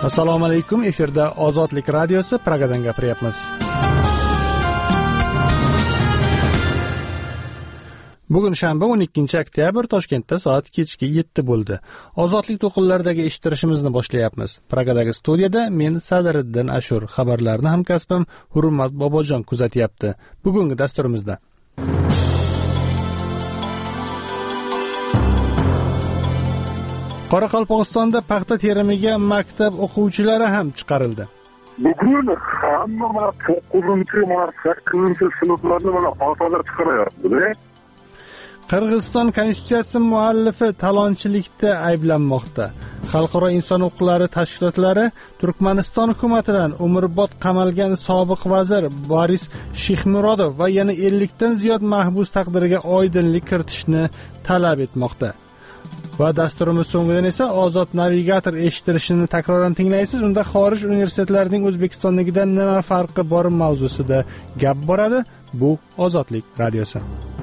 Assalomu alaykum. Efirda Ozodlik radiosi, Pragadan gapiryapmiz. Bugun shanba 12-oktyabr, Toshkentda soat kechki 7 bo'ldi. Ozodlik to'qinlaridagi eshittirishimizni boshlayapmiz. Pragadagi studiyada men Sadiriddin Ashur, xabarlarni hamkasbim Hurmat Bobojon kuzatyapti. Bugungi dasturimizda Qoraqalpog'istonda paxta terimiga maktab o'quvchilari ham chiqarildi. Bugun hamma 9-8 sinflarni hozir chiqaryapti. Qirg'iziston konstitutsiyasi muallifi talonchilikda ayblanmoqda. Xalqaro inson huquqlari tashkilotlari Turkmaniston hukumatidan umrbod qamalgan sobiq vazir Boris Shixmurodov va yana 50 dan ziyod mahbus taqdiriga oydinlik kiritishni talab etmoqda. Va dasturimiz so'ngidan esa Ozod navigator eshittirishini takroran tinglaysiz. Unda xorij universitetlarining O'zbekistondagidan nima farqi bor mavzusida gap boradi. Bu Ozodlik radiosi.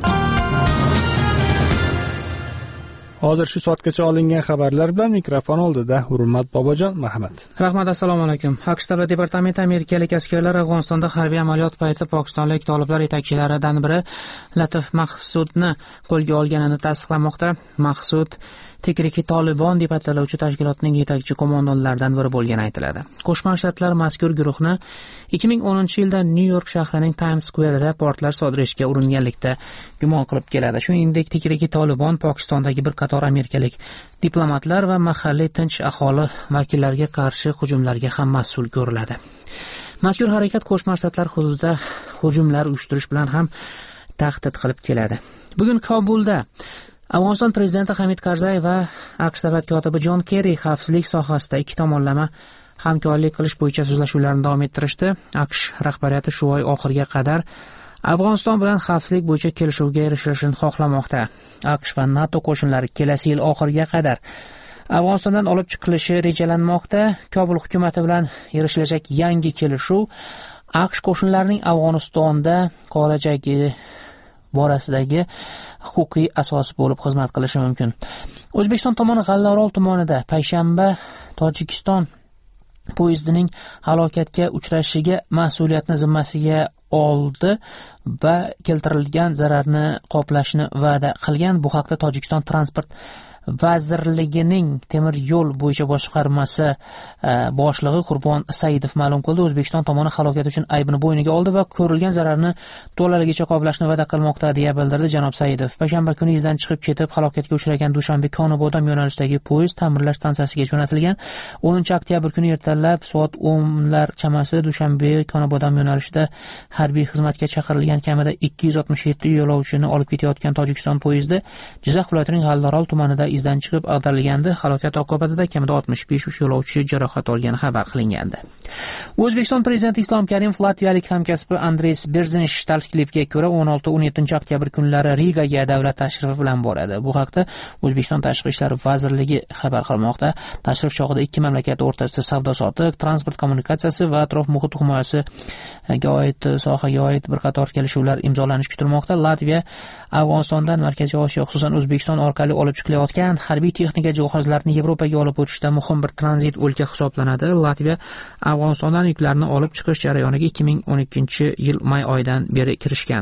Hozir shu soatgacha olingan xabarlar bilan mikrofon oldida Hurmat Bobojon, marhamat. Rahmat, assalomu alaykum. AQSh Davlat departamenti amerikalik askarlar Afg'onistonda harbiy amaliyot payti pokistonlik toliblar yetakchilaridan biri Latif Mahsudni qo'lga olganini tasdiqlamoqda. Mahsud Tekriki Tolibon deb ataluvchi tashkilotning yetakchi qo'mondonlaridan biri bo'lgani aytiladi. Qo'shma Shtatlar mazkur guruhni 2010-yilda Nyu-York shahrining Times Square'da portlash sodir etishga uringanlikda gumon qilib keladi. Shuningdek, Tekriki Tolibon Pokistondagi bir qator amerikalik diplomatlar va mahalliy tinch aholi vakillariga qarshi hujumlarga ham mas'ul ko'riladi. Mazkur harakat Qo'shma Shtatlar hududida hujumlar uyushtirish bilan ham tahdid qilib keladi. Bugun Kobulda Afg'oniston prezidenti Hamid Karzay va AQSh davlat kotibi Jon Kerri xavfsizlik sohasida ikki tomonlama hamkorlik qilish bo'yicha so'zlashuvlarni davom ettirishdi. AQSh rahbariyati shu oy oxiriga qadar Afg'oniston bilan xavfsizlik bo'yicha kelishuvga erishishni xohlamoqda. AQSh va NATO qo'shinlari kelasi yil oxiriga qadar Afg'onistondan olib chiqilishi rejalanmoqda. Kobul hukumati bilan erishilajak yangi kelishuv AQSh qo'shinlarining Afg'onistonda qolajagi borasidagi huquqiy asos bo'lib xizmat qilishi mumkin. O'zbekiston tomoni G'allaorol tumanida payshanba Tojikiston poyezdining halokatga uchrashiga mas'uliyatni zimmasiga oldi va keltirilgan zararni qoplashni va'da qilgan. Bu haqda Tojikiston transport vazirligining temir yo'l bo'yicha boshqarmasi boshlig'i Qurbon Saidov ma'lum qildi. O'zbekiston tomoni halokat uchun aybini bo'yniga oldi va ko'rilgan zararni to'laligicha qoplashni va'da qilmoqda, deya bildirdi janob Saidov. Payshanba kuni izdan chiqib ketib halokatga uchragan Dushanbe-Konobodam yo'nalishidagi poyezd ta'mirlash stansiyasiga jo'natilgan. 10-oktyabr kuni ertalab soat 10lar chamasi Dushanbe-Konobodam yo'nalishida harbiy xizmatga chaqirilgan kamida 267 yo'lovchini olib ketayotgan Tojikiston poyezdi Jizzax viloyatining G'allaorol tumanida izdan chiqib ag'darilgandi. Halokat oqibatida kamida 65 yo'lovchi jarohat olgani xabar qilingandi. O'zbekiston prezidenti Islom Karimov latviyalik hamkasbi Andres Berzinsh taklifiga ko'ra 16-17 oktyabr kunlari Rigaga davlat tashrifi bilan boradi. Bu haqda O'zbekiston Tashqi ishlar vazirligi xabar qilmoqda. Tashrif chog'ida ikki mamlakat o'rtasida savdo-sotiq, transport kommunikatsiyasi va atrof muhit himoyasiga oid sohaga oid bir qator kelishuvlar imzolanishi kutilmoqda. Latviya Afg'onistondan Markaziy Osiyo, xususan O'zbekiston orqali olib chiqilayotgan harbiy texnika jihozlarini Yevropaga olib o'tishda muhim bir tranzit o'lka hisoblanadi. Latviya Afg'onistondan yuklarni olib chiqish jarayoniga 2012-yil may oyidan beri kirishgan.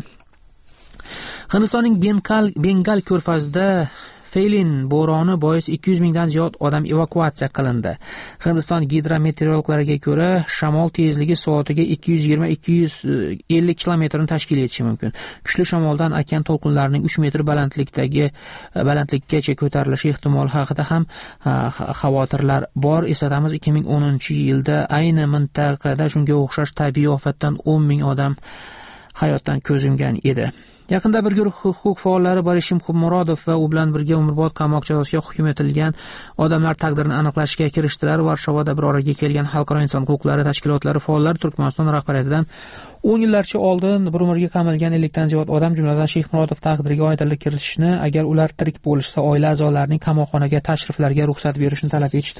Hindistonning Bengal ko'rfazida Feylin bo'roni bois 200 mingdan ziyod odam evakuatsiya qilindi. Hindiston gidrometeorologlariga ko'ra, shamol tezligi soatiga 220-250 kilometrni tashkil etishi mumkin. Kuchli shamoldan okean to'lqinlarining 3 metr balandlikgacha ko'tarilishi ehtimoli haqida ham xavotirlar bor. Eslatamiz, 2010-yilda ayni mintaqada shunga o'xshash tabiiy ofatdan 10 ming odam hayotdan ko'z yumgan edi. Yaqinda bir guruh huquq faollari Boris Shixmurodov va u bilan birga umrbod qamoq jazosiga hukm etilgan odamlar taqdirini aniqlashga kirishdilar. Varshavada bir oraga kelgan xalqaro inson huquqlari tashkilotlari faollari Turkmaniston rahbariyatidan 10 yillarcha oldin bir umrga qamalgan 50 dan ziyod odam, jumladan Shixmurodov taqdiriga oydinlik kiritishni, agar ular tirik bo'lishsa oila a'zolarining qamoqxonaga tashriflariga ruxsat berishni talab etishdi.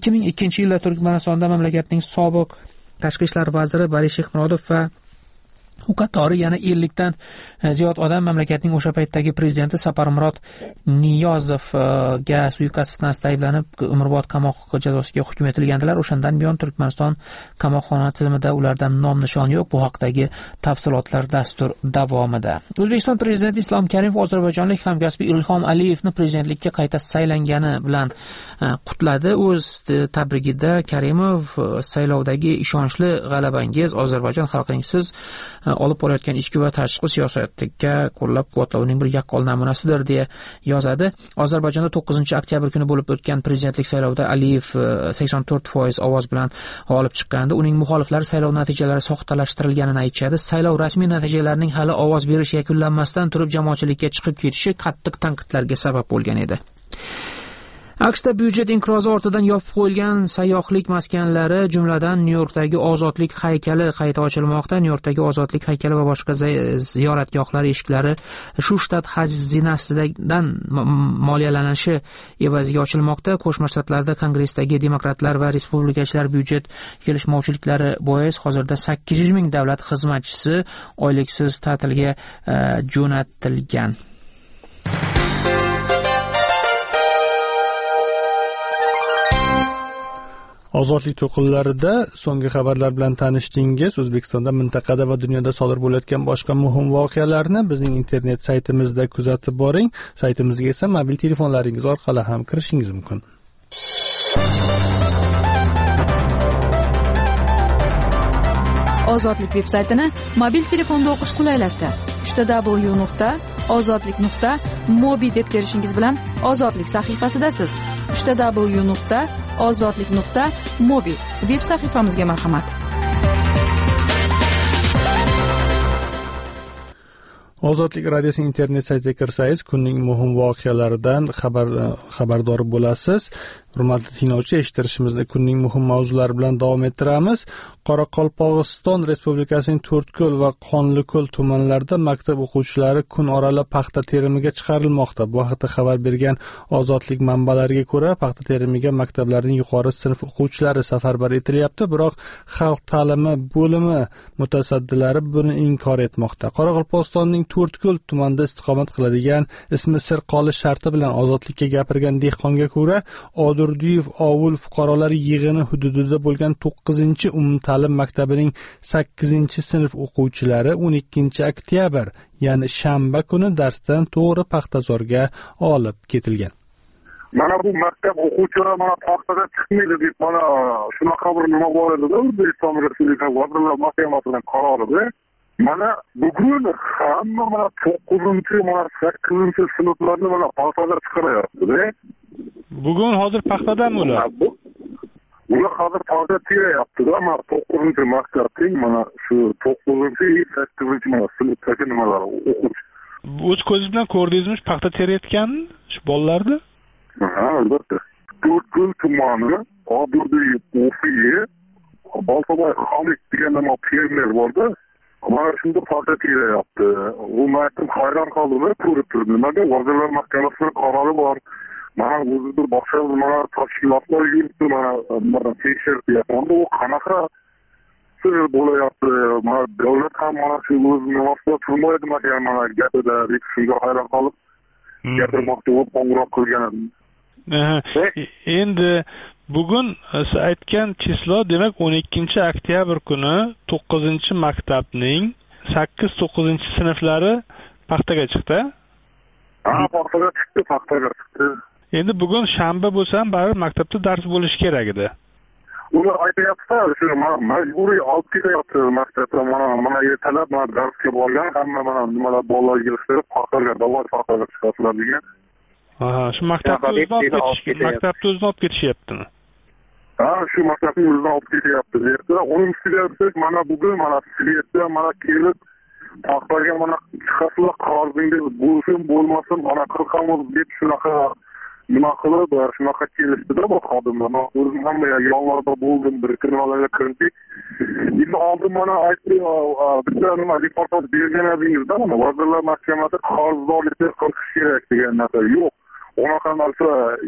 2002-yilda Turkmanistonda mamlakatning sobiq tashqi ishlar vaziri Boris Shixmurodov va U qatori yana 50 dan ziyod odam mamlakatning o'sha paytdagi prezidenti Saparmurod Niyozovga suiqasd fitnasida ayblanib umrbod qamoq jazosiga hukm etilgandilar. O'shandan buyon Turkmaniston qamoqxona tizimida ulardan nom nishon yo'q. Bu haqdagi tafsilotlar dastur davomida. O'zbekiston prezidenti Islom Karimov ozarbayjonlik hamkasbi Ilhom Aliyevni prezidentlikka qayta saylangani bilan qutladi. O'z tabrigida Karimov saylovdagi ishonchli g'alabangiz Ozarbayjon xalqining siz olib borayotgan ichki va tashqi siyosatga qo'llab-quvvatlovning bir yaqqol namunasidir deya yozadi. Ozarbayjonda 9-oktyabr kuni bo'lib o'tgan prezidentlik saylovida Aliyev 84% ovoz bilan g'olib chiqqandi. Uning muxoliflari saylov natijalari soxtalashtirilganini aytishadi. Saylov rasmiy natijalarining hali ovoz berish yakunlanmasdan turib jamoatchilikka chiqib ketishi qattiq tanqidlarga sabab bo'lgan edi. AQShda byudjet inqirozi ortidan yopib qo'yilgan sayyohlik maskanlari, jumladan Nyu-Yorkdagi Ozodlik haykali qayta ochilmoqda. Nyu-Yorkdagi Ozodlik haykali va boshqa ziyoratgohlar eshiklari shu shtat xazinasidan moliyalanishi evaziga ochilmoqda. Qo'shma Shtatlarda Kongressdagi demokratlar va respublikachilar byudjet kelishmovchiliklari bois hozirda 800 ming davlat xizmatchisi oyliksiz ta'tilga jo'natilgan. Ozodlik to'qinlarida so'nggi xabarlar bilan tanishdingiz. O'zbekistonda, mintaqada va dunyoda sodir bo'layotgan boshqa muhim voqealarni bizning internet saytimizda kuzatib boring. Saytimizga esa mobil telefonlaringiz orqali ham kirishingiz mumkin. Ozodlik veb-saytini mobil telefonda o'qish qulaylashdi. www.ozodlik.mobi deb terishingiz bilan Ozodlik sahifasidasiz. www.ozodlik.mobi veb sahifamizga marhamat. Ozodlik radiosining internet saytiga kirsangiz, kunning muhim voqealaridan xabardor bo'lasiz. Hurmatli tinglovchi, eshittirishimizni kunning muhim mavzulari bilan davom ettiramiz. Qoraqalpog'iston Respublikasining To'rtko'l va Qonliko'l tumanlarida maktab o'quvchilari kun oralab paxta terimiga chiqarilmoqda. Bu haqda xabar bergan Ozodlik manbalariga ko'ra, paxta terimiga maktablarning yuqori sinf o'quvchilari safarbar etilyapti, biroq xalq ta'limi bo'limi mutasaddilari buni inkor etmoqda. Qoraqalpog'istonning To'rtko'l tumanida istiqomat qiladigan, ismi sir qolish sharti bilan Ozodlikka gapirgan dehqonga ko'ra, Durdiyev ovul fuqarolar yig'ini hududida bo'lgan 9-umumta'lim maktabining 8-sinf o'quvchilari 12-oktyabr, ya'ni shanba kuni darsdan to'g'ri paxtazorga olib ketilgan. Mana bu maktab o'quvchilari mana paxtaga chiqmaydi deb mana shunaqa bir nima bor edi-da, O'zbekiston Respublikasi Vazirlar Mahkamasining qarorida. Mana bugun hamma mana 9-chi, mana 8-sinflarni mana paxtaga chiqaryapti-da. Bugun hozir paxtadami ular? Ular hozir paxta teryapti-da, mana 9-chi maktabning mana shu 9-chi, 8-chi mana sinfdagi nimalar o'quvchi. O'z ko'zingiz bilan ko'rdingizmi paxta terayotganini, shu bolalarni? Ha, albatta. To'rtko'l tumani, Odurdiyev ofiyi, Boltaboy Xolid degan nima fermer borda. Mana shunda paxta teryapti. U maktab hayron qoldi-da, ko'rib turdi. Nimaga Vazirlar Mahkamasining qarori bor. Mana o'zida boshqa mana tashkilotlar yuribdi, mana tekshiryapti. Unda u qanaqa sir bo'layapti? Mana davlat ham mana shu o'zini vaqtida turmaydi, mana gapida shunga hayron qolib gapirmoqchi bo'lib qo'ng'iroq qilgan. Endi bugun siz aytgan chislo, demak 12-oktyabr kuni 9-maktabning 8-9 sinflari paxtaga chiqdi. Ha, paxtaga chiqdi. Endi bugun shanba bo'lsa ham baribir maktabda dars bo'lishi kerak edi. Ular aytayapti, shu majburiy olib ketyapti maktabda, mana ertalab darsga borgan, hamma mana nimalar bolalar yig'ishtirib paxtaga chiqadilar degan. Aha, shu maktabni o'zini olib ketishyaptimi? Ha, shu maktabni o'zini olib ketyapti. Uning ustiga mana bugun mana Svetda mana kelib paxtaga mana chiqasizlar, qarzingiz bo'lsin bo'lmasin, mana qilamiz deb shunaqa nima qilib, shunaqa kelishdi-da bu xodimlar. O'zim ham yonlarida bo'ldim, bir kinolarga kirdik. Endi oldin mana aytdi, bitta nima reportaj bergan edingizda, mana Vazirlar Mahkamasi qarzdorlikni qilish kerak degan narsa yo'q. Unaqa narsa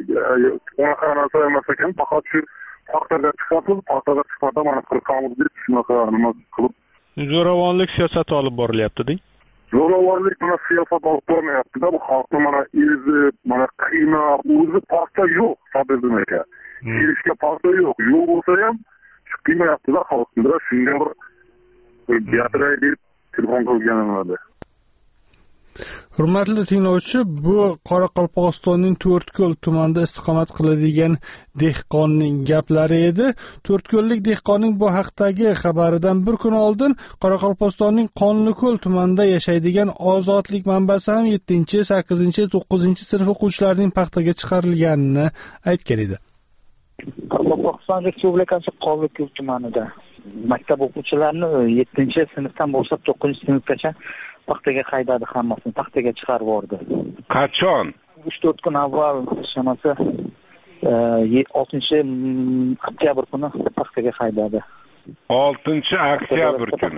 emas ekan, faqat shu paxtaga chiqasiz, paxtaga chiqmasa mana qilamiz deb shunaqa nima qilib Zo'ravonlik siyosati olib borilyapti-deng. Zo'ravonlik bilan siyosat olib bormayapti-da, bu xalqni mana ezib, mana qiynab, o'zi paxta yo'q, Sabirdin aka. Kelishga paxta yo'q. Yo'q bo'lsa ham shu qiymayapti-da xalqni. Shunga bir gapiray deb telefon qilganim edi. Hurmatli tinglovchi, bu Qoraqalpog'istonning To'rtko'l tumanida istiqomat qiladigan dehqonning gaplari edi. To'rtko'llik dehqonning bu haqdagi xabaridan bir kun oldin Qoraqalpog'istonning Qonliko'l tumanida yashaydigan Ozodlik manbasi ham 7, 8, 9 sinf o'quvchilarining paxtaga chiqarilganini aytgan edi. Qoraqalpog'iston Respublikasi Qonliko'l tumanida maktab o'quvchilarini 7-sinfdan boshlab 9-sinfgacha paxtaga haydadi, hammasini paxtaga chiqarib yubordi. Qachon? 3-4 kun avval shamasi 6-oktyabr kuni paxtaga haydadi. 6-oktyabr kuni.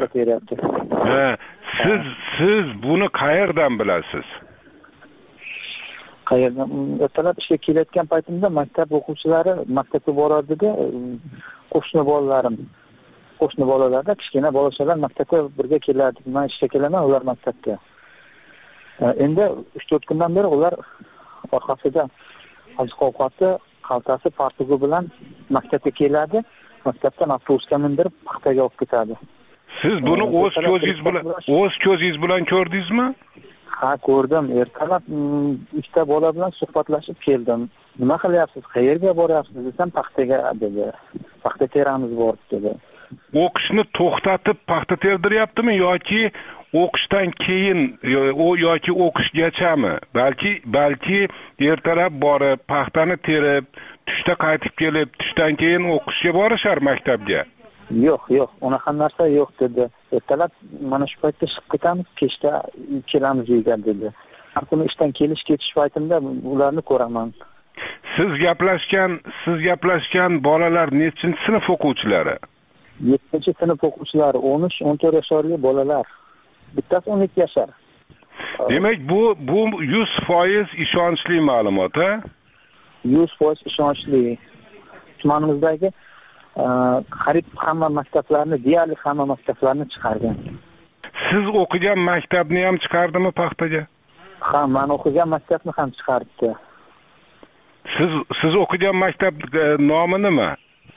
Siz buni qayerdan bilasiz? Qayerdan? Ertalab ishga kelayotgan paytimda maktab o'quvchilari maktabga borardi-da, qo'shni bolalarda kichkina bolachalar maktabga birga keladi. Men ishga kelaman, ular maktabga. Endi 3-4 kundan beri ular orqasida oziq-ovqati, xaltasi, fartugi bilan maktabga keladi. Maktabdan avtobusga mindirib paxtaga olib ketadi. Siz buni o'z ko'zingiz bilan ko'rdingizmi? Ha, ko'rdim. Ertalab ikkita bola bilan suhbatlashib keldim. Nima qilyapsiz? Qayerga boryapsiz desam, paxtaga dedi. Paxta teramiz bor dedi. O'qishni to'xtatib paxta terdiryaptimi yoki o'qishdan keyin yoki o'qishgachami? Balki ertalab borib paxtani terib, tushda qaytib kelib, tushdan keyin o'qishga borishar maktabga. Yo'q, unaqa narsa yo'q dedi. Ertalab mana shu paytda chiqib ketamiz, kechda kelamiz uyga dedi. Har kuni ishdan ketish paytimda ularni ko'raman. Siz gaplashgan bolalar nechinchi sinf o'quvchilari? 7-sinf o'quvchilari, 13-14 yoshli bolalar. Bittasi 12 yashar. Demak, bu 100% ishonchli ma'lumot, ha? 100% ishonchli. Tumanimizdagi qariyb hamma maktablarni, deyarli hamma maktablarni chiqargan. Siz o'qigan maktabni ham chiqardimi paxtaga? Ha, men o'qigan maktabni ham chiqaribdi. Siz o'qigan maktab nomi nima?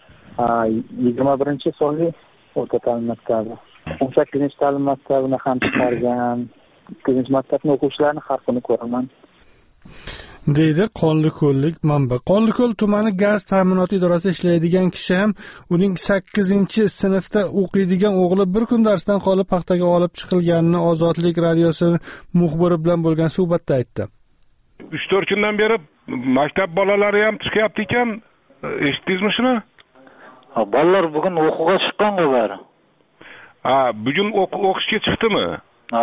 21-sonli o'rta ta'lim maktabi. 18-ta'lim maktabini ham chiqargan. 9-maktabning o'quvchilarini har kuni ko'raman. deydi Qonliko'llik manba. Qonliko'l tumani gaz ta'minoti idorasida ishlaydigan kishi ham uning 8-sinfda o'qiydigan o'g'li bir kun darsdan qolib paxtaga olib chiqilganini Ozodlik radiosi muxbiri bilan bo'lgan suhbatda aytdi. 3-4 kundan beri maktab bolalari ham chiqyapti ekan. Eshitdingizmi shuni? Bolalar bugun o'qishga chiqqan-ku bari. Bugun o'qishga chiqdimi? Ha.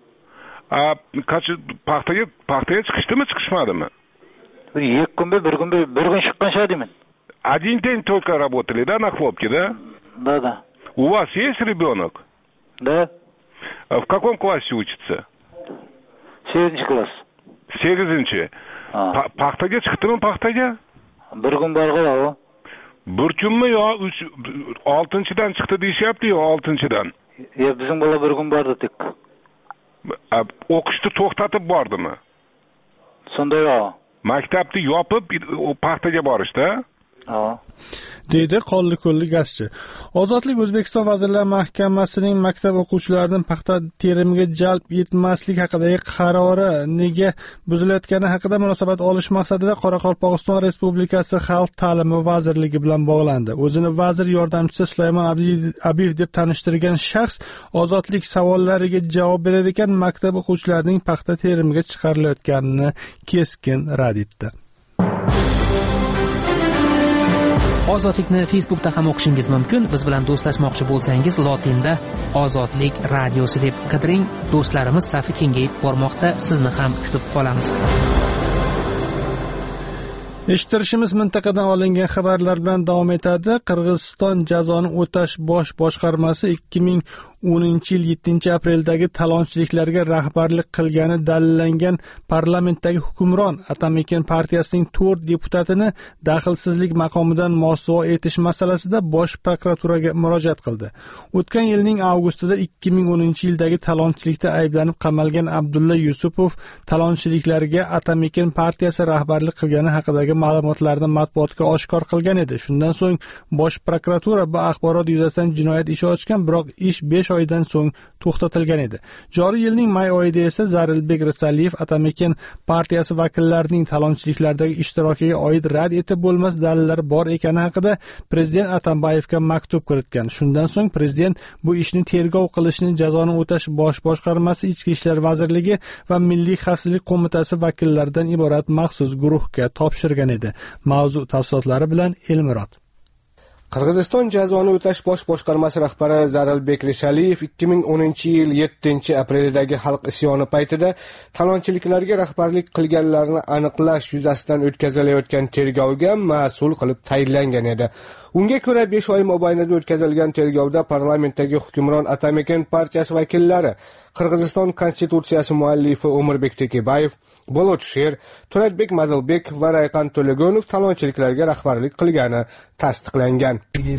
Paxtaga chiqishdimi, chiqishmadimi? Bir kun chiqqan shadimi? Один день только работали, да, на хлопке, да? Да. У вас есть ребенок? Да. В каком классе учится? 8 класс. 8. Paxtaga chiqdimi, paxtaga? Bir kun borgan. Bir kunmi yo 6-dan chiqdi deyapti yo 6-dan? Bizim bola bir kun bordi tek. O'qishni to'xtatib bordimi? Sonday maktabni yopib paxtaga borishdi. deydi Qonliko'llik gazchi. Ozodlik O'zbekiston Vazirlar Mahkamasining maktab o'quvchilarining paxta terimiga jalb etmaslik haqidagi qarori nega buzilayotgani haqida munosabat olish maqsadida Qoraqalpog'iston Respublikasi Xalq ta'limi vazirligi bilan bog'landi. O'zini vazir yordamchisi Sulaymon Abiyev deb tanishtirgan shaxs Ozodlik savollariga javob berar ekan, maktab o'quvchilarining paxta terimiga chiqarilayotganini keskin rad etdi. Ozodlikni Facebookda ham o'qishingiz mumkin. Biz bilan do'stlashmoqchi bo'lsangiz, lotinda Ozodlik radiosi deb qidiring. Do'stlarimiz safi kengayib bormoqda. Sizni ham kutib qolamiz. Eshittirishimiz mintaqadan olingan xabarlar bilan davom etadi. Qirg'iziston jazoni o'tash bosh boshqarmasi 2010-yil 7-apreldagi talonchiliklarga rahbarlik qilgani dalillangan parlamentdagi hukmron Atamaken partiyasining 4 deputatini daxlsizlik maqomidan mosuvo etish masalasida bosh prokuraturaga murojaat qildi. O'tgan yilning avgustida 2010-yildagi talonchilikda ayblanib qamalgan Abdulla Yusupov talonchiliklarga Atamaken partiyasi rahbarlik qilgani haqidagi ma'lumotlarni matbuotga oshkor qilgan edi. Shundan so'ng bosh prokuratura bu axborot yuzasidan jinoyat ishi ochgan, biroq ish 5 oydan so'ng to'xtatilgan edi. Joriy yilning may oyida esa Zarilbek Risaliyev Atamaken partiyasi vakillarining talonchiliklardagi ishtirokiga oid rad etib bo'lmas dalillar bor ekani haqida prezident Atambayevga maktub kiritgan. Shundan so'ng prezident bu ishni tergov qilishni Jazoni o'tash bosh boshqarmasi, Ichki ishlar vazirligi va Milliy xavfsizlik qo'mitasi vakillaridan iborat maxsus guruhga topshirgan edi. Mavzu tafsilotlari bilan Elmurod. Qirg'iziston Jazoni o'tash bosh boshqarmasi rahbari Zarilbek Risaliyev 2010-yil 7-aprelidagi xalq isyoni paytida talonchiliklarga rahbarlik qilganlarni aniqlash yuzasidan o'tkazilayotgan tergovga mas'ul qilib tayinlangan edi. Unga ko'ra 5 oy mobaynida o'tkazilgan tergovda parlamentdagi hukmron Atamaken partiyasi vakillari, Qirg'iziston konstitutsiyasi muallifi Umurbek Tekebayev, Bolotshir, Turatbek Madilbek va Rayqan To'lagonov talonchiliklarga rahbarlik qilgani tasdiqlangan.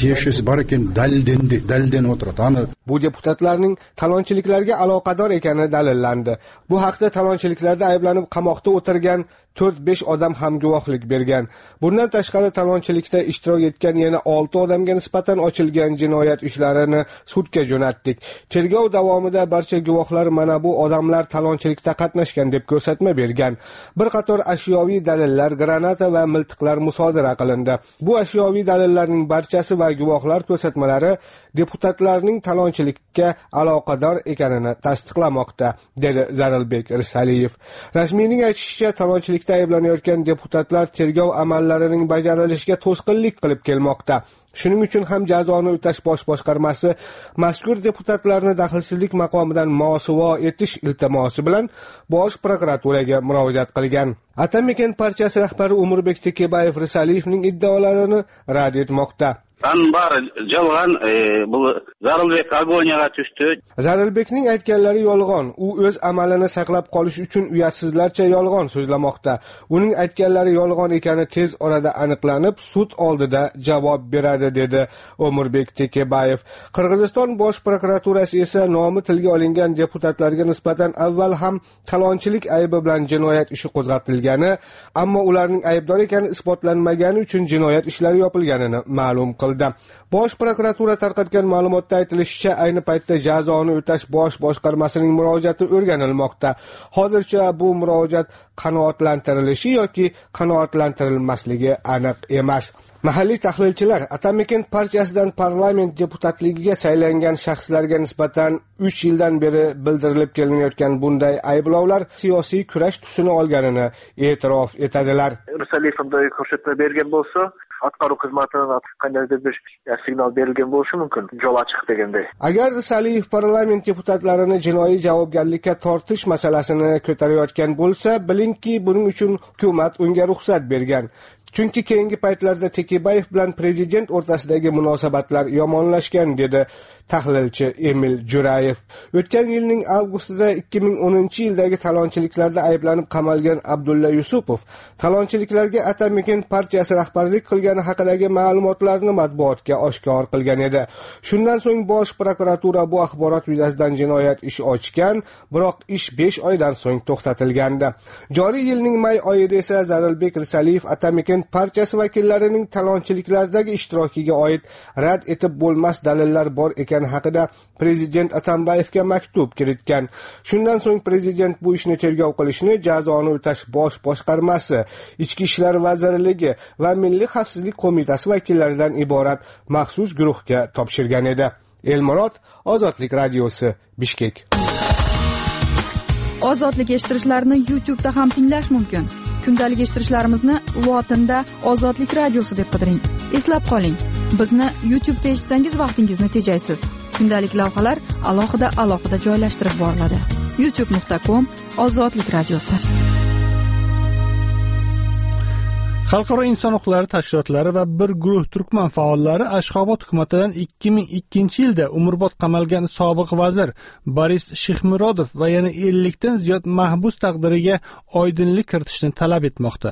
Bu deputatlarning talonchiliklarga aloqador ekani dalillandi. Bu haqda talonchiliklarda ayblanib qamoqda o'tirgan 4-5 odam ham guvohlik bergan. Bundan tashqari talonchilikda ishtirok etgan yana 6 odamga nisbatan ochilgan jinoyat ishlarini sudga jo'natdik. Tergov davomida barcha guvohlar mana bu odamlar talonchilikda qatnashgan deb ko'rsatma bergan. Bir qator ashyoviy dalillar, granata va miltiqlar musodara qilindi. Bu ashyoviy dalillarning barchasi va guvohlar ko'rsatmalari deputatlarning talonchilikka aloqador ekanini tasdiqlamoqda, dedi Zarilbek Risaliyev. Rasmiyning aytishicha, talonchilikda ayblanayotgan deputatlar tergov amallarining bajarilishiga to'sqinlik qilib kelmoqda. Shuning uchun ham Jazoni o'tash bosh boshqarmasi mazkur deputatlarni daxlsizlik maqomidan mosuvo etish iltimosi bilan bosh prokuraturaga murojaat qilgan. Atamaken partiyasi rahbari Umurbek Tekebayev Risaliyevning iddaolarini rad etmoqda. Bari jalg'on, bu Zarilbek agoniyaga tushdi. Zarilbekning aytganlari yolg'on. U o'z amalini saqlab qolish uchun uyatsizlarcha yolg'on so'zlamoqda. Uning aytganlari yolg'on ekani tez orada aniqlanib, sud oldida javob beradi, dedi Umurbek Tekebayev. Qirg'iziston bosh prokuraturasi esa nomi tilga olingan deputatlarga nisbatan avval ham talonchilik aybi bilan jinoyat ishi qo'zg'atilgani, ammo ularning aybdor ekani isbotlanmagani uchun jinoyat ishlari yopilganini ma'lum qildi. Bosh prokuratura tarqatgan ma'lumotda aytilishicha, ayni paytda Jazoni o'tash bosh boshqarmasining murojaati o'rganilmoqda. Hozircha bu murojaat qanoatlantirilishi yoki qanoatlantirilmasligi aniq emas. Mahalliy tahlilchilar Atamaken partiyasidan parlament deputatligiga saylangan shaxslarga nisbatan 3 yildan beri bildirilib kelinayotgan bunday ayblovlar siyosiy kurash tusini olganini e'tirof etadilar. Risaliyevga ko'rsatma bergan bo'lsa, atqaruv xizmatidan qandaydir bir signal berilgan bo'lishi mumkin, yo'l ochiq deganday. Agar Risaliyev parlament deputatlarini jinoiy javobgarlikka tortish masalasini ko'tarayotgan bo'lsa, bilingki, buning uchun hukumat unga ruxsat bergan. Chunki keyingi paytlarda Tekebayev bilan prezident o'rtasidagi munosabatlar yomonlashgan, dedi tahlilchi Emil Jurayev. O'tgan yilning avgustida 2010-yildagi talonchiliklarda ayblanib qamalgan Abdulla Yusupov talonchiliklarga Atamaken partiyasi rahbarlik qilgani haqidagi ma'lumotlarni matbuotga oshkor qilgan edi. Shundan so'ng bosh prokuratura bu axborot yuzasidan jinoyat ishi ochgan, biroq ish 5 oydan so'ng to'xtatilgandi. Joriy yilning may oyida esa Zarilbek Risaliyev Atamaken partiyasi vakillarining talonchiliklardagi ishtirokiga oid rad etib bo'lmas dalillar bor ekani haqida prezident Atambayevga maktub kiritgan. Shundan so'ng prezident bu ishni tergov qilishni Jazoni o'tash bosh boshqarmasi, Ichki ishlar vazirligi va Milliy xavfsizlik qo'mitasi vakillaridan iborat maxsus guruhga topshirgan edi. Elmurod, Ozodlik radiosi, Bishkek. Ozodlik eshittirishlarni YouTube'da ham tinglash mumkin. Kundalik eshittirishlarimizni lotinda Ozodlik radiosi deb qidiring. Eslab qoling, bizni YouTube'da eshitsangiz vaqtingizni tejaysiz. Kundalik lavhalar alohida joylashtirib boriladi. youtube.com Ozodlik radiosi. Xalqaro inson huquqlari tashkilotlari va bir guruh turkman faollari Ashxobod hukumatidan 2002-yilda umrbod qamalgan sobiq vazir Boris Shixmurodov va yana 50 dan ziyod mahbus taqdiriga oydinlik kiritishni talab etmoqda.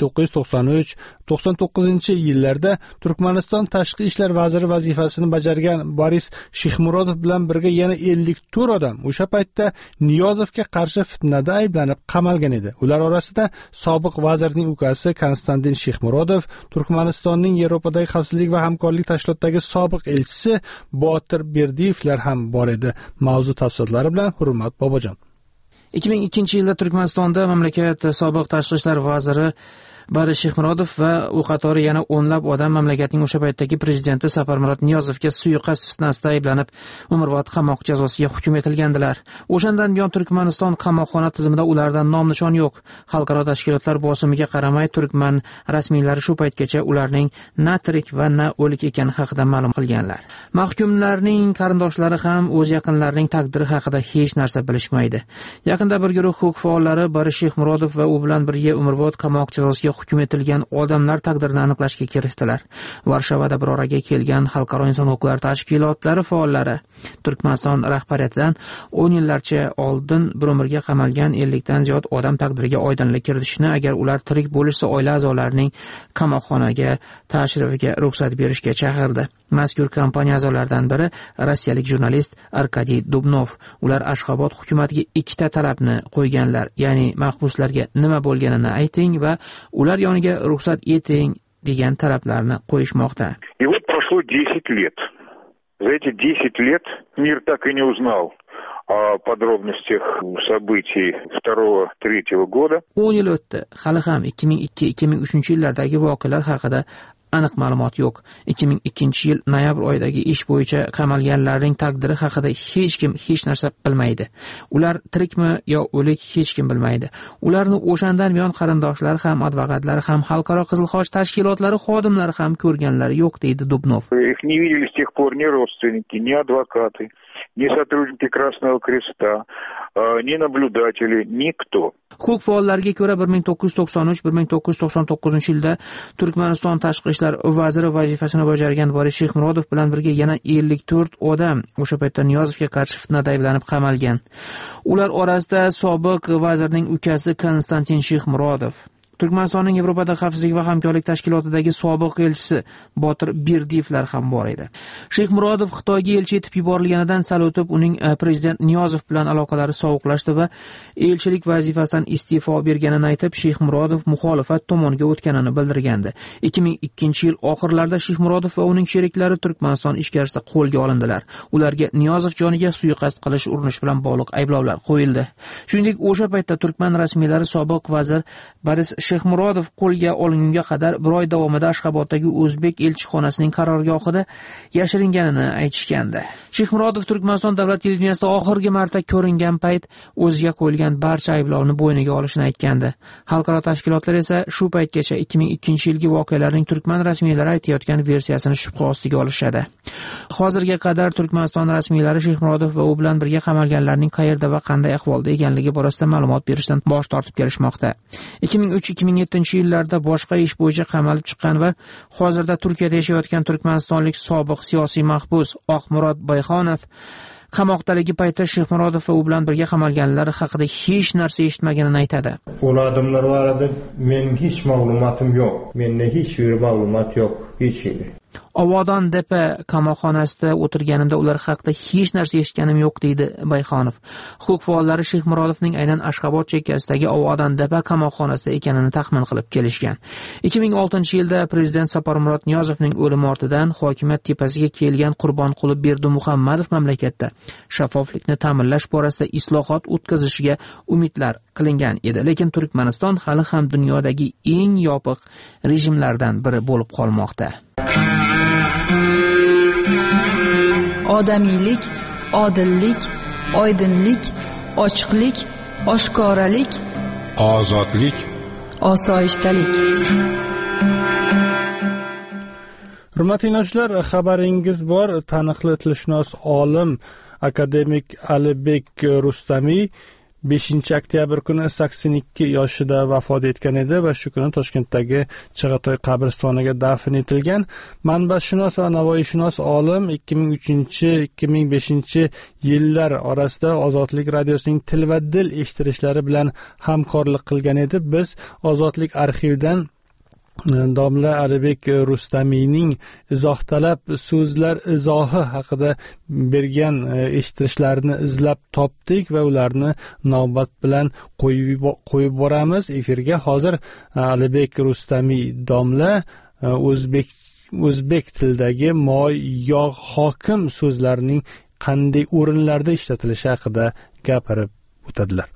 1993-99-yillarda Turkmaniston tashqi ishlar vaziri vazifasini bajargan Boris Shixmurodov bilan birga yana 54 odam o'sha paytda Niyozovga qarshi fitnada ayblanib qamalgan edi. Ular orasida sobiq vazirning ukasi Konstantin Shixmurodov, Turkmanistonning Yevropadagi xavfsizlik va hamkorlik tashkilotidagi sobiq elchisi Botir Berdiyevlar ham bor edi. Mavzu tafsilotlari bilan Hurmat Bobojon. 2002-yilda Turkmanistonda mamlakat sobiq tashqi ishlar vaziri Boris Shixmurodov va u qatori yana o'nlab odam mamlakatning o'sha paytdagi prezidenti Saparmurod Niyozovga suiqasd fitnasida ayblanib umrbod qamoq jazosiga hukm etilgandilar. O'shandan buyon Turkmaniston qamoqxona tizimida ulardan nom-nishon yo'q. Xalqaro tashkilotlar bosimiga qaramay Turkman rasmiylari shu paytgacha ularning na tirik va na o'lik ekani haqida ma'lum qilganlar. Mahkumlarning qarindoshlari ham o'z yaqinlarining taqdiri haqida hech narsa bilishmaydi. Yaqinda bir guruh huquq faollari Boris Shixmurodov va u bilan birga umrbod qamoq jazosiga hukm etilgan odamlar taqdirini aniqlashga kirishdilar. Varshavada bir oraga kelgan xalqaro inson huquqlari tashkilotlari faollari Turkmaniston rahbariyatidan 10 yillarcha oldin bir umrga qamalgan 50 dan ziyod odam taqdiriga oydinlik kiritishni, agar ular tirik bo'lishsa oila a'zolarining qamoqxonaga tashrifiga ruxsat berishga chaqirdi. Mazkur kompaniya a'zolaridan biri rossiyalik jurnalist Arkadiy Dubnov. Ular Ashxobod hukumatiga ikkita talabni qo'yganlar, ya'ni mahbuslarga nima bo'lganini ayting va ular yoniga ruxsat eting degan talablarni qo'yishmoqda. И вот прошло 10 лет. За эти 10 лет мир так и не узнал о подробностях событий 2-3 года. 10 yil o'tdi. Hali ham 2002-2003 yillardagi voqealar haqida aniq ma'lumot yo'q. 2002-yil noyabr oyidagi ish bo'yicha qamalganlarning taqdiri haqida hech kim hech narsa bilmaydi. Ular tirikmi yo o'lik hech kim bilmaydi. Ularni o'shandan buyon qarindoshlari ham, advokatlari ham, xalqaro Qizil Xoch tashkilotlari xodimlari ham ko'rganlari yo'q, deydi Dubnov. Их не видели с тех пор ни родственники, ни адвокаты, ни сотрудники Красного Креста, ни наблюдатели, никто. Huquq faollariga ko'ra 1993-1999-yilda Turkmaniston tashqi ishlar vaziri vazifasini bajargan Boris Shixmurodov bilan birga yana 54 odam o'sha paytda Niyozovga qarshi fitnada ayblanib qamalgan. Ular orasida sobiq vazirning ukasi Konstantin Shixmurodov, Turkmanistonning Yevropada xavfsizlik va hamkorlik tashkilotidagi sobiq elchisi Botir Berdiyevlar ham bor edi. Shixmurodov Xitoyga elchi etib yuborilganidan sal o'tib uning prezident Niyozov bilan aloqalari sovuqlashdi va elchilik vazifasidan iste'fo berganini aytib, Shixmurodov muxolifat tomoniga o'tganini bildirgandi. 2002-yil oxirlarida Shixmurodov va uning sheriklari Turkmaniston ichkarisida qo'lga olindilar. Ularga Niyozov joniga suiqasd qilish urinishi bilan bog'liq ayblovlar qo'yildi. Shuningdek, o'sha paytda Turkman rasmiylari sobiq vazir Boris Shixmurodov qo'lga olingunga qadar bir oy davomida Ashxoboddagi o'zbek elchixonasining qarorgohida yashiringanini aytishgandi. Shixmurodov Turkmaniston davlat televideniyasida oxirgi marta ko'ringan payt o'ziga qo'yilgan barcha ayblovni bo'yniga olishini aytgandi. Xalqaro tashkilotlar esa shu paytgacha 2002-yilgi voqealarning Turkman rasmiylari aytayotgan versiyasini shubha ostiga olishadi. Hozirga qadar Turkmaniston rasmiylari Shixmurodov va u bilan birga qamalganlarning qayerda va qanday ahvolda ekanligi borasida ma'lumot berishdan bosh tortib kelishmoqda. 2003-2007 yillarda boshqa ish bo'yicha qamalib chiqqan va hozirda Turkiyada yashayotgan turkmanistonlik sobiq siyosiy mahbus Oqmurod Bayxonov qamoqdaligi paytda Shixmurodov va u bilan birga qamalganlar haqida hech narsa eshitmaganini aytadi. Ular odamlar vardı, mening hech ma'lumotim yo'q. Menda hech bir ma'lumot yo'q, hech narsa. Ovodon depa qamoqxonasida o'tirganimda ular haqida hech narsa eshitganim yo'q, deydi Bayxonov. Huquq faollari Shixmurodovning aynan Ashxobod chekkasidagi Ovodon depa qamoqxonasida ekanini taxmin qilib kelishgan. 2006-yilda prezident Saparmurod Niyozovning o'limi ortidan hokimiyat tepasiga kelgan Qurbonquli Berdimuhammadov mamlakatda shaffoflikni ta'minlash borasida islohot o'tkazishiga umidlar qilingan edi, lekin Turkmaniston hali ham dunyodagi eng yopiq rejimlardan biri bo'lib qolmoqda. Odamiylik, odillik, oydinlik, ochiqlik, oshkoralik, ozodlik, osoyishtalik. Hurmatli tinglovchilar, xabaringiz bor. Taniqli tilshunos olim akademik Alibek Rustamiy 5-oktyabr kuni 82 yoshida vafot etgan edi va shu kuni Toshkentdagi Chig'atoy qabristoniga dafn etilgan. Manbashunos va navoiyshunos olim 2003-2005 yillar orasida Ozodlik radiosining til va dil eshittirishlari bilan hamkorlik qilgan edi. Biz Ozodlik arxividan domla Alibek Rustamiyning izoh talab so'zlar izohi haqida bergan eshittirishlarini izlab topdik va ularni navbat bilan qo'yib boramiz efirga. Hozir Alibek Rustamiy domla o'zbek tilidagi moy, yog', hokim so'zlarining qanday o'rinlarda ishlatilishi haqida gapirib o'tadilar.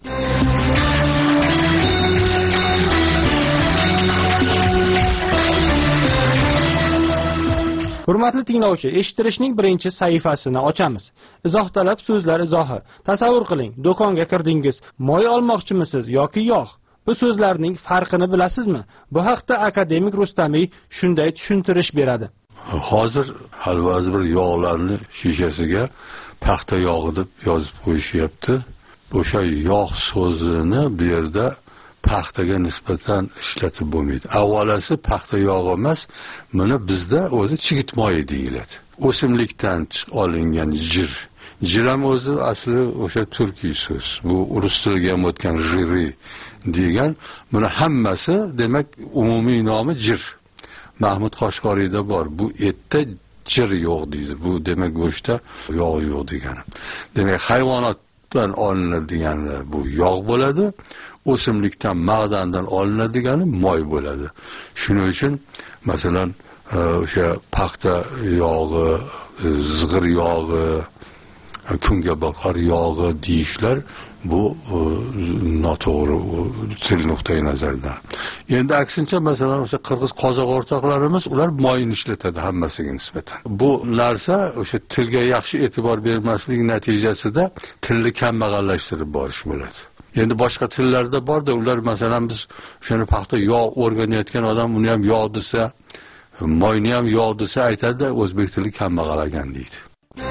Hurmatli tinglovchi, eshittirishning birinchi sahifasini ochamiz. Izoh talab so'zlar izohi. Tasavvur qiling, do'konga kirdingiz. Moy olmoqchimisiz yoki yog'? Bu so'zlarning farqini bilasizmi? Bu haqda akademik Rustamiy shunday tushuntirish beradi. Hozir hal ba'zi bir yog'larni shishasiga paxta yog'i deb yozib qo'yishyapti. O'sha yog' so'zini bu yerda paxtaga nisbatan ishlatib bo'lmaydi. Avvalasi paxta yog'i emas, buni bizda o'zi chigit moyi deyiladi. O'simlikdan olingan jir. Jir ham o'zi asli o'sha turkiy so'z. Bu rus tiliga ham o'tgan jiri degan. Buni hammasi demak umumiy nomi jir. Mahmud Qoshqoriyda bor. Bu etda jir yo'q deydi. Bu demak go'shtda yog' yo'q degani. Demak hayvonotdan olinadigan bu yog' bo'ladi. O'simlikdan, ma'dandan olinadigan moy bo'ladi. Shuning uchun masalan o'sha paxta yog'i, zig'ir yog'i, kungaboqar yog'i deyishlar bu noto'g'ri til nuqtai nazaridan. Endi aksincha masalan o'sha qirg'iz qozoq o'rtoqlarimiz ular moyni ishlatadi hammasiga nisbatan. Bu narsa o'sha tilga yaxshi e'tibor bermaslik natijasida tilni kambag'allashtirib borish bo'ladi. Endi boshqa tillarda bor-da, ular masalan biz o'shani paxta yog' o'rganayotgan odam uni ham yog' desa, moyni ham yog' desa aytadi, o'zbek tili kambag'alagan deydi.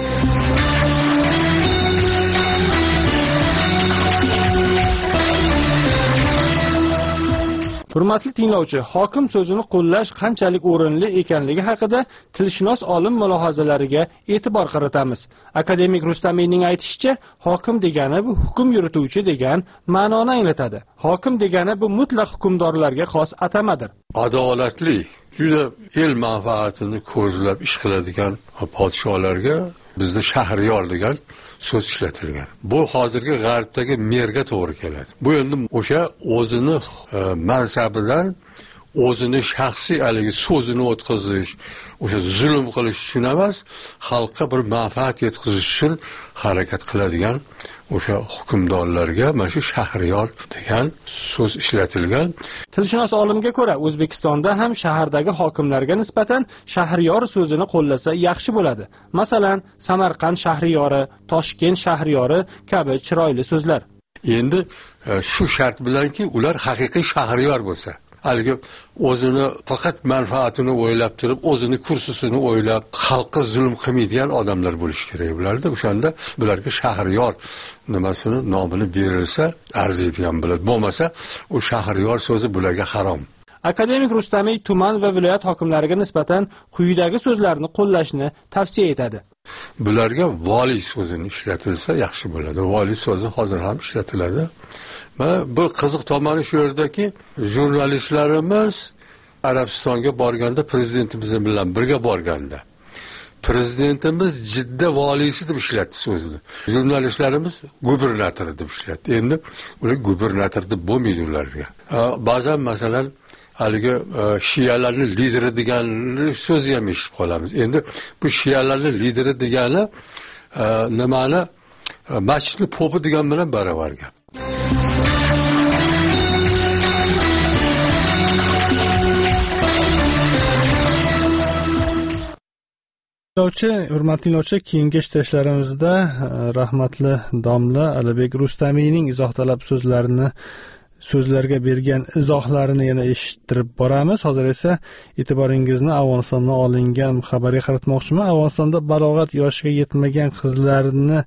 Hurmatli tinglovchi, hokim so'zini qo'llash qanchalik o'rinli ekanligi haqida tilshunos olim mulohazalariga e'tibor qaratamiz. Akademik Rustamiyning aytishicha, hokim degani bu hukm yurituvchi degan ma'noni anglatadi. Hokim degani bu mutlaq hukmdorlarga xos atamadir. Adolatli, juda el manfaatini ko'zlab ish qiladigan podsholarga bizda shahriyor degan so'z ishlatilgan. Bu hozirgi g'arbdagi merga to'g'ri keladi. Bu endi o'sha o'zini mansabidan o'zini shaxsiy haligi so'zini o'tkazish, o'sha zulm qilish uchun emas, xalqqa bir manfaat yetkazish uchun harakat qiladigan o'sha hukmdorlarga mana shu shahriyor degan so'z ishlatilgan. Tilshunos olimga ko'ra, O'zbekistonda ham shahardagi hokimlarga nisbatan shahriyor so'zini qo'llasa yaxshi bo'ladi. Masalan, Samarqand shahriyori, Toshkent shahriyori kabi chiroyli so'zlar. Endi shu shart bilanki, ular haqiqiy shahriyor bo'lsa, haligi o'zini faqat manfaatini o'ylab turib, o'zini kursisini o'ylab, xalqqa zulm qilmaydigan odamlar bo'lish kerak bularda. O'shanda bularga shahriyor nimasini nomini berilsa arziydigan bo'ladi. Bo'lmasa, u shahriyor so'zi bularga harom. Akademik Rustamiy tuman va viloyat hokimlariga nisbatan quyidagi so'zlarni qo'llashni tavsiya etadi. Bularga vali so'zini ishlatilsa yaxshi bo'ladi. Vali so'zi hozir ham ishlatiladi. Va bu qiziq tomoni shu yerdaki, jurnalistlarimiz Arabistonga borganda prezidentimiz bilan birga borganda prezidentimiz Jidda valisi deb ishlatdi so'zni. Jurnalistlarimiz gubernator deb ishlatdi. Endi ular gubernator deb bo'lmaydi ularga. Ba'zan masalan haligi shiyalarning lideri degan so'zni ham eshitib qolamiz. Endi bu shiyalarning lideri degani nimani masjidning popi degan bilan baravar gap. Hurmatli tinglovchi, keyingi ishtirishlarimizda rahmatli domla Alibek Rustamiyning izoh talab so'zlarga bergan izohlarini yana eshittirib boramiz. Hozir esa e'tiboringizni Afg'onistondan olingan xabarga qaratmoqchiman. Afg'onistonda balog'at yoshiga yetmagan qizlarni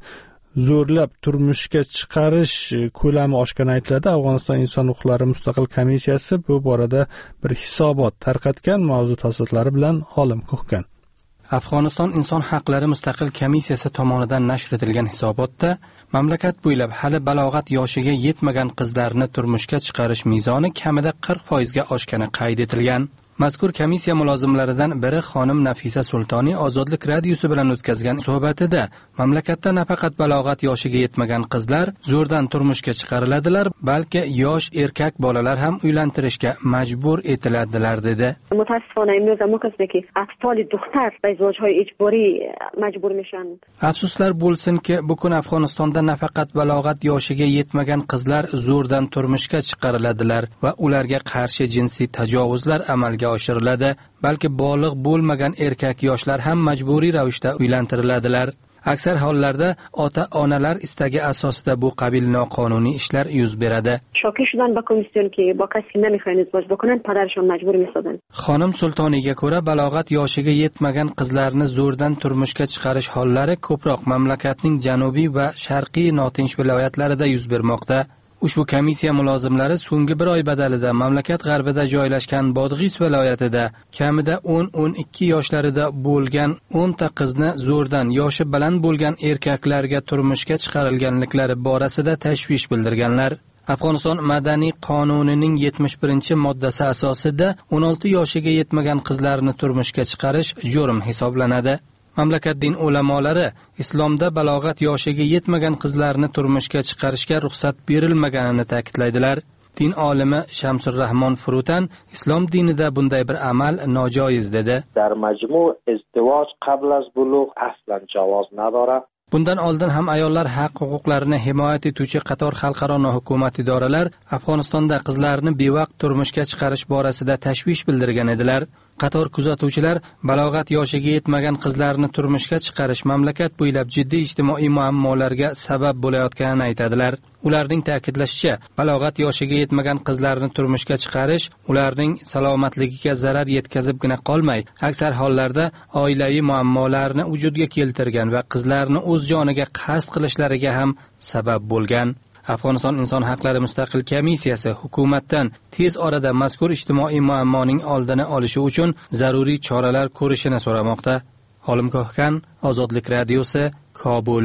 zo'rlab turmushga chiqarish ko'lami oshgani aytiladi. Afg'oniston inson huquqlari mustaqil komissiyasi bu borada bir hisobot tarqatgan. Mavzu tafsilotlari bilan Olim Ko'hkan. Afg'oniston inson haqlari mustaqil komissiyasi tomonidan nashr etilgan hisobotda mamlakat bo'ylab hali balog'at yoshiga yetmagan qizlarni turmushga chiqarish mezoni kamida 40% ga oshgani qayd etilgan. Mazkur komissiya mulozimlaridan biri xonim Nafisa Sultoniy Ozodlik radiosi bilan o'tkazgan suhbatida mamlakatda nafaqat balog'at yoshiga yetmagan qizlar zo'rdan turmushga chiqariladilar, balki yosh erkak bolalar ham uylantirishga majbur etiladilar dedi. متاسفانه امروز ما کسی که اطفال دختر به ازدواج‌های اجباری مجبور میشن. Afsuslar bo'lsinki, bugun Afg'onistonda nafaqat balog'at yoshiga yetmagan qizlar zo'rdan turmushga chiqariladilar va ularga qarshi jinsiy tajovuzlar amalga oshiriladi, balki bog'liq bo'lmagan erkak yoshlar ham majburiy ravishda uylantiriladilar. Aksar hollarda ota-onalar istagi asosida bu qabil noqonuniy ishlar yuz beradi. شاکی شدن به کمیسیون که با کسی نمیخواین ازدواج بکنن پدرشون مجبور میسازن. Xonim Sultoniyga ko'ra, balog'at yoshiga yetmagan qizlarni zo'rdan turmushga chiqarish hollari ko'proq mamlakatning janubiy va sharqiy notinch viloyatlarida yuz bermoqda. Ushbu komissiya mulozimlari so'nggi bir oy badalida mamlakat g'arbida joylashgan Bodg'is viloyatida kamida 10-12 yoshlarida bo'lgan 10 ta qizni zo'rdan yoshi baland bo'lgan erkaklarga turmushga chiqarilganliklari borasida tashvish bildirganlar. Afg'oniston madaniy qonunining 71-moddasi asosida 16 yoshiga yetmagan qizlarni turmushga chiqarish jurm hisoblanadi. Mamlakat din ulamolari islomda balog'at yoshiga yetmagan qizlarni turmushga chiqarishga ruxsat berilmaganini ta'kidlaydilar. Din olimi Shamsurrahmon Furutan islom dinida bunday bir amal nojoiz dedi. Dar majmu izdivoj qabl az bulugh aslan javoz nadora. Bundan oldin ham ayollar haq-huquqlarini himoya etuvchi qator xalqaro nohukumat idoralar Afg'onistonda qizlarni bevaqt turmushga chiqarish borasida tashvish bildirgan edilar. Qator kuzatuvchilar balog'at yoshiga yetmagan qizlarni turmushga chiqarish mamlakat bo'ylab jiddiy ijtimoiy muammolarga sabab bo'layotganini aytadilar. Ularning ta'kidlashicha, balog'at yoshiga yetmagan qizlarni turmushga chiqarish ularning salomatligiga zarar yetkazibgina qolmay, aksar hollarda oilaviy muammolarni vujudga keltirgan va qizlarni o'z joniga qasd qilishlariga ham sabab bo'lgan. Afg'oniston inson haqlari mustaqil komissiyasi hukumatdan tez orada mazkur ijtimoiy muammoning oldini olishi uchun zaruriy choralar ko'rishini so'ramoqda. Olim Ko'hkan, Ozodlik radiosi, Kobul.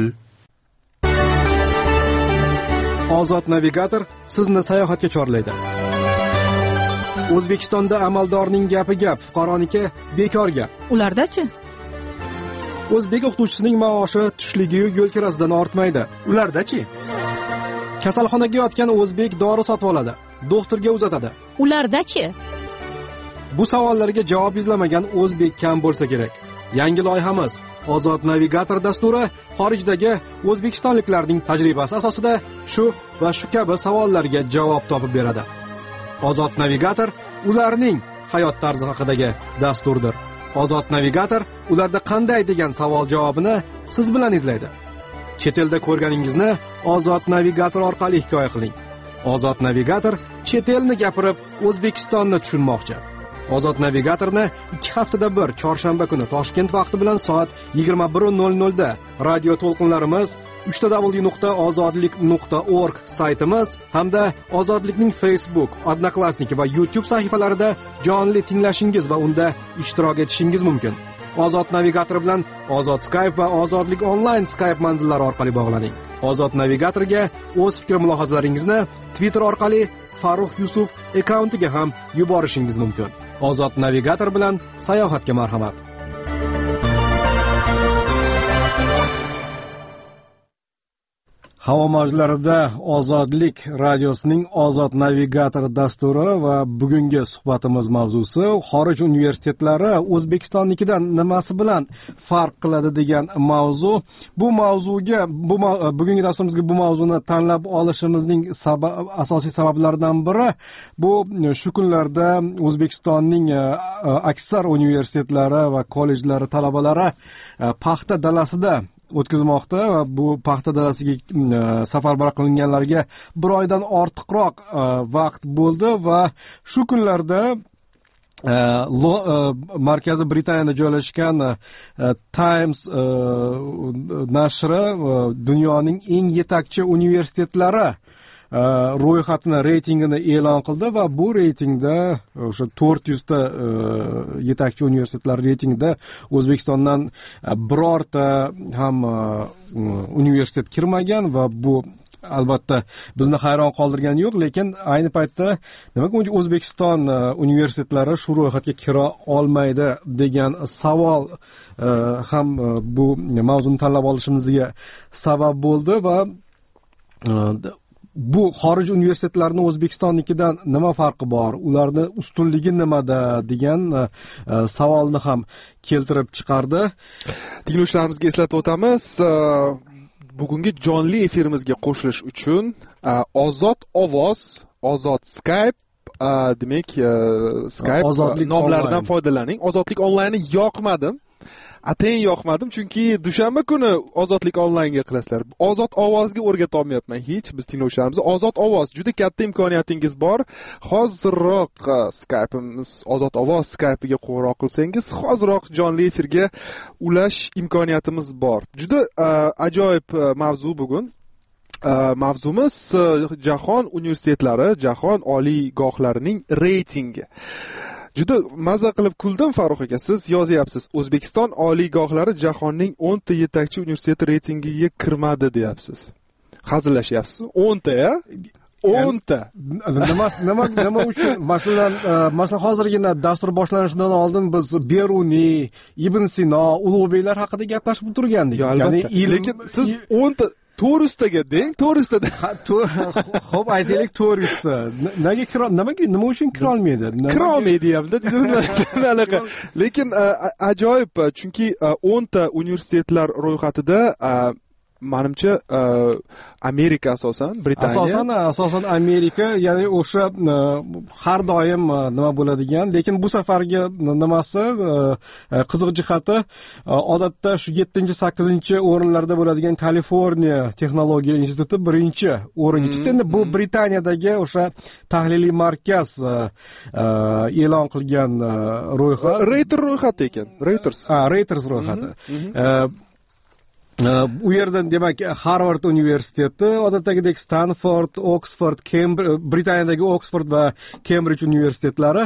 Ozod navigator sizni sayohatga chorlaydi. O'zbekistonda amaldorning gapi gap, fuqaroniki bekor gap. Ulardachi? O'zbek o'qituvchisining maoshi tushligi yo'l kirasidan ortmaydi. Ulardachi? Kasalxonaga yotgan o'zbek dori sotib oladi, doktorga uzatadi. Ulardachi? Bu savollarga javob izlamagan o'zbek kam bo'lsa kerak. Yangi loyihamiz Ozod navigator dasturi xorijdagi o'zbekistonliklarning tajribasi asosida shu va shu kabi savollarga javob topib beradi. Ozod navigator ularning hayot tarzi haqidagi dasturdir. Ozod navigator ularda qanday degan savol javobini siz bilan izlaydi. Chet elda ko'rganingizni Ozod navigator orqali hikoya qiling. Ozod navigator chet elni gapirib O'zbekistonni tushunmoqchi. Ozod navigatorni 2 haftada bir chorshanba kuni Toshkent vaqti bilan soat 21:00 da radio to'lqinlarimiz www.ozodlik.org saytimiz hamda Ozodlikning Facebook, Odnoklassniki va YouTube sahifalarida jonli tinglashingiz va unda ishtirok etishingiz mumkin. Ozod navigator bilan Ozod Skype va Ozodlik onlayn Skype manzillari orqali bog'laning. Ozod navigatorga o'z fikr-mulohazalaringizni Twitter orqali Farruh Yusuf akkauntiga ham yuborishingiz mumkin. Ozod navigator bilan sayohatga marhamat. Havo mavjlarida Ozodlik radiosining Ozod navigator dasturi va bugungi suhbatimiz mavzusi xorij universitetlari O'zbekistonnikidan nimasi bilan farq qiladi degan mavzu. Bu mavzuga bugungi dasturimizga bu mavzuni tanlab olishimizning asosiy sabablaridan biri bu shu kunlarda O'zbekistonning aksar universitetlari va kollejlari talabalari paxta dalasida o'tkazmoqda va bu paxta dalasiga safarbar qilinganlarga bir oydan ortiqroq vaqt bo'ldi va shu kunlarda markazi Britaniyada joylashgan Times nashri dunyoning eng yetakchi universitetlari ro'yxatini, reytingini e'lon qildi va bu reytingda o'sha 400 ta yetakchi universitetlar reytingida O'zbekistondan birorta ham universitet kirmagan va bu albatta bizni hayron qoldirgani yo'q, lekin ayni paytda nimaga O'zbekiston universitetlari shu ro'yxatga kira olmaydi degan savol ham bu mavzuni tanlab olishimizga sabab bo'ldi va bu xorij universitetlarini O'zbekistonnikidan nima farqi bor, ularni ustunligi nimada degan savolni ham keltirib chiqardi. Tinglovchilarimizga eslatib o'tamiz, bugungi jonli efirimizga qo'shilish uchun Ozod ovoz, Ozod Skype, demak Skype nomlaridan foydalaning. Ozodlik onlaynni yoqmadim. Atayin yoqmadim, chunki dushanba kuni Ozodlik onlaynga qilasizlar. Ozod ovozga o'rgata olmayapman hech biz tinglovchilarimiz. Ozod ovoz juda katta imkoniyatingiz bor. Hozirroq Skype'imiz Ozod ovoz Skype'iga qo'ng'iroq qilsangiz, hozirroq jonli efirga ulash imkoniyatimiz bor. Juda ajoyib mavzu bugun. Mavzumiz jahon universitetlari, jahon oliygohlarining reytingi. Juda maza qilib kuldim Farruh aka, siz yozyapsiz. O'zbekiston oliygohlari jahonning 10 ta yetakchi universitet reytingiga kirmadi deyapsiz. Hazillashyapsiz. 10 ta, ya? 10 ta. Nima uchun? Masalan, hozirgina dastur boshlanishidan oldin biz Beruniy, Ibn Sino, Ulug'beklar haqida gaplashib turgandik. Ya'ni lekin siz 10 ta 400 taga deng, 400 ta. Xo'p, aytaylik 400 ta. Nima uchun kira olmaydi? Kira olmaydi hamda anaqa. Lekin ajoyib, chunki 10 ta universitetlar ro'yxatida menimcha Amerika asosan, Britaniya. Asosan Amerika, ya'ni o'sha har doim nima bo'ladigan, lekin bu safargi nimasi qiziq jihati odatda shu 7-8 o'rinlarda bo'ladigan Kaliforniya texnologiya instituti birinchi o'ringa chiqdi. Endi bu Britaniyadagi o'sha tahliliy markaz e'lon qilgan ro'yxat. Reuters ro'yxati ekan. Reuters ro'yxati. U yerdan demak Harvard universiteti, odatdagidek Stanford, Oxford, Cambridge, Britaniyadagi Oxford va Cambridge universitetlari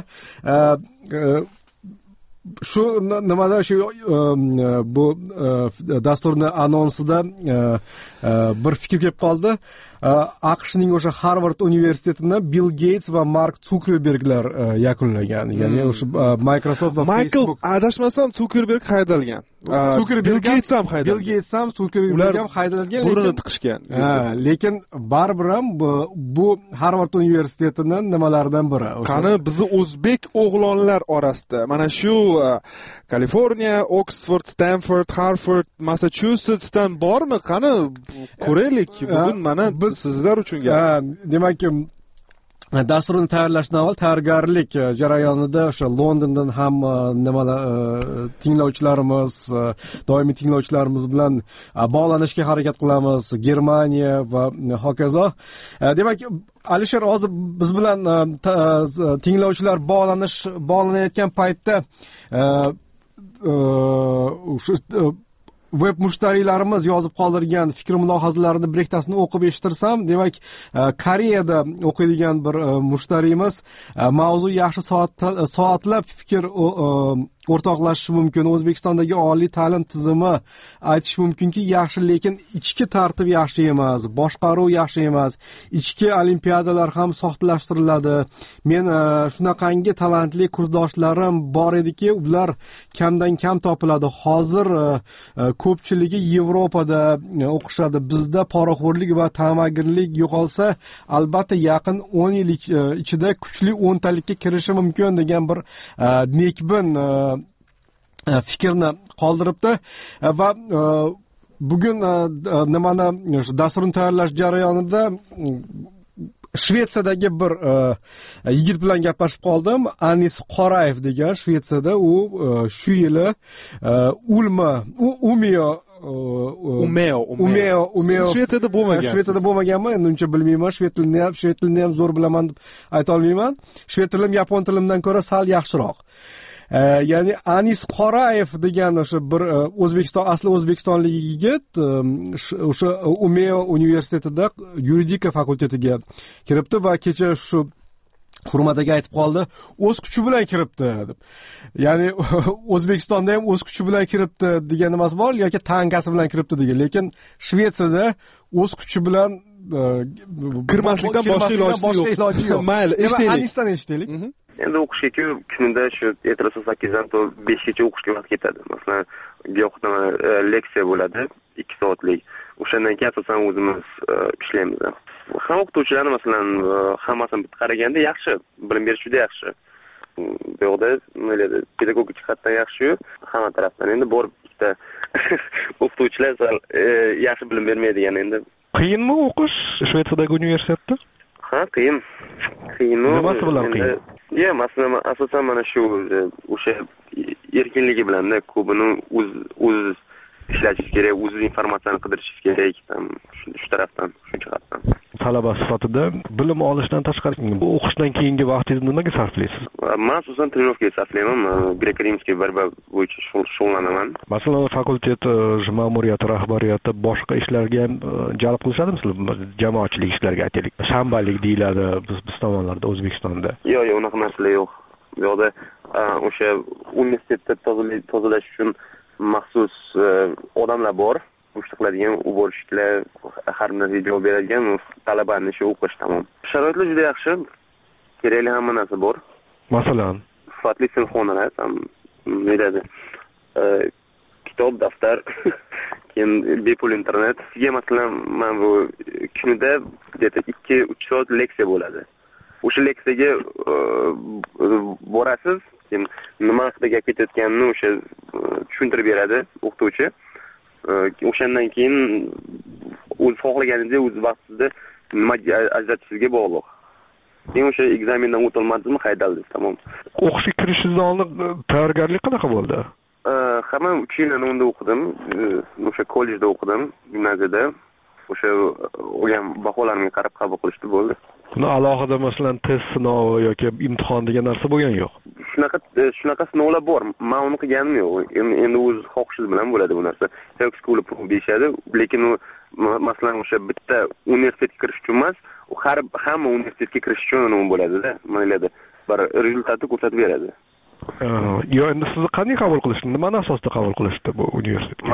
shu nimada bu dasturni anonsida bir fikr kelib qoldi. AQShning o'sha Harvard universitetini Bill Gates va Mark Zuckerberglar yakunlagan. Ya'ni o'sha Microsoft va Facebook. Adashmasam Zuckerberg haydalgan. Bill Gates ham Zuckerberg ham haydalgan. Burni tiqishgan. Lekin baribir ham bu Harvard universitetining nimalaridan biri. Qani bizni o'zbek o'g'lonlar orasida mana shu Kaliforniya, Oxford, Stanford, Harvard, Massachusettsdan bormi? Qani ko'raylik. Bugun mana sizlar uchun gap. Demak, dasturni tayyorlashdan avval tayyorgarlik jarayonida o'sha Londondan ham nimalar tinglovchilarimiz, doimiy tinglovchilarimiz bilan bog'lanishga harakat qilamiz. Germaniya va hokazo. Demak, Alisher hozir biz bilan tinglovchilar bog'lanayotgan paytda web mushtariylarimiz yozib qoldirgan fikr mulohazalarini bir ikkitasini o'qib eshittirsam, demak, Koreyada o'qiydigan bir mushtariyimiz mavzu yaxshi soatlab fikr o'rtoqlashish mumkin. O'zbekistondagi oliy ta'lim tizimi aytish mumkinki yaxshi, lekin ichki tartib yaxshi emas, boshqaruv yaxshi emas, ichki olimpiadalar ham soxtalashtiriladi. Men shunaqangi talantli kursdoshlarim bor ediki, ular kamdan kam topiladi. Hozir ko'pchiligi Yevropada o'qishadi. Bizda poraxo'rlik va ta'magirlik yo'qolsa, albatta yaqin 10 yil ichida kuchli 10 talikka kirishi mumkin degan bir nekbin fikrni qoldiribdi va bugun nimani dasturni tayyorlash jarayonida Shvetsiyadagi bir yigit bilan gaplashib qoldim. Anis Qorayev degan Shvetsiyada u shu yili Umeå Umeo Shvetsiyada bo'lmagan. Shvetsiyada bo'lmaganman, endi uncha bilmayman. Shved tilini ham zo'r bilaman deb ayta olmayman. Shved tilim yapon tilimdan ko'ra sal yaxshiroq. Ya'ni Anis Qorayev degan o'sha bir asli o'zbekistonlik yigit o'sha Umeo universitetida yuridika fakultetiga kiribdi va kecha shu hurmatiga aytib qoldi, o'z kuchi bilan kiribdi deb. Ya'ni O'zbekistonda ham o'z kuchi bilan kiribdi degan emas bor yoki tankasi bilan kiribdi degan, lekin Shvetsiyada o'z kuchi bilan kirmaslikdan boshqa iloji yo'q. Mayli, eshitaylik. Anisdan eshitaylik. Endi o'qishga kunida shu ertalab 8dan to 5 gacha o'qishga vaqt ketadi. Masalan, buyoqda leksiya bo'ladi 2 soatlik. O'shandan keyin asosan o'zimiz ishlaymiz. Hamma o'qituvchilarni masalan hammasini bitta qaraganda yaxshi, bilim berish juda yaxshi. Bu yerda nima deydi, pedagogik jihatdan yaxshi-yu, hamma tarafdan. Endi borib bitta o'qituvchilar yaxshi bilim bermaydigan endi. Qiyinmi o'qish Shvetsiyadagi universitetda? Ha, qiyin. Nimasi bilan qiyin? Ya, masalan, asosan mana shu o'sha erkinligi bilan-da ko'pini o'z ishlatishingiz kerak, o'z informatsiyani qidirishingiz kerak, shu tarafdan, shu jihatdan. Talaba sifatida bilim olishdan tashqari o'qishdan keyingi vaqtingizni nimaga sarflaysiz? Men asosan trenirovkaga sarflayman, greko-rimskiy barba bo'yicha shug'ullanaman. Masalan, fakultet ma'muriyati, rahbariyati boshqa ishlarga ham jalb qilishadimi sizlar? Jamoatchilik ishlarga aytaylik. Shanbalik deyiladi biz tomonlarda O'zbekistonda. Yo'q, unaqa narsalar yo'q. Bu yerda o'sha universitetda tozalash uchun maxsus odamlar bor. O'sha qiladigan, uborishlar, har bir narsaga javob beradigan talabani ishi o'qish tamom. Sharoitlar juda yaxshi. Kerakli hamma narsa bor. Masalan, sifatli sinfxonalar, neydi? Kitob, daftar, keyin bepul internet. Sizga masalan, men bu kunida 2-3 soat leksiya bo'ladi. O'sha leksiyaga borasiz, keyin nima haqida gap ketayotganini o'sha tushuntirib beradi o'qituvchi. O'shandan keyin o'z xohlaganingizda o'z vaqtingizda nima ajratishingizga bog'liq. Keyin o'sha ekzamendan o'tolmadingizmi, haydaldingiz, tamom. O'qishga kirishingizdan oldin tayyorgarlik qanaqa bo'ldi? Hamma 3 yilni unda o'qidim. O'sha kollejda o'qidim, gimnaziyada. O'sha olgan baholarimga qarab qabul qilishdi bo'ldi. Buni alohida masalan test sinovi yoki imtihon degan narsa bo'lgan yo'q. Shunaqa sinovlar bor. Men uni qilganim yo'q. Endi o'z xohishingiz bilan bo'ladi bu narsa. Yo'q, prov deyishadi, lekin u masalan o'sha bitta universitetga kirish uchun emas, u hamma universitetga kirish uchun nima bo'ladi-da, mayli, bir rezultatni ko'rsatib beradi. Yo, endi sizni qanday qabul qilishdi? Nima asosida qabul qilishdi bu universitetga?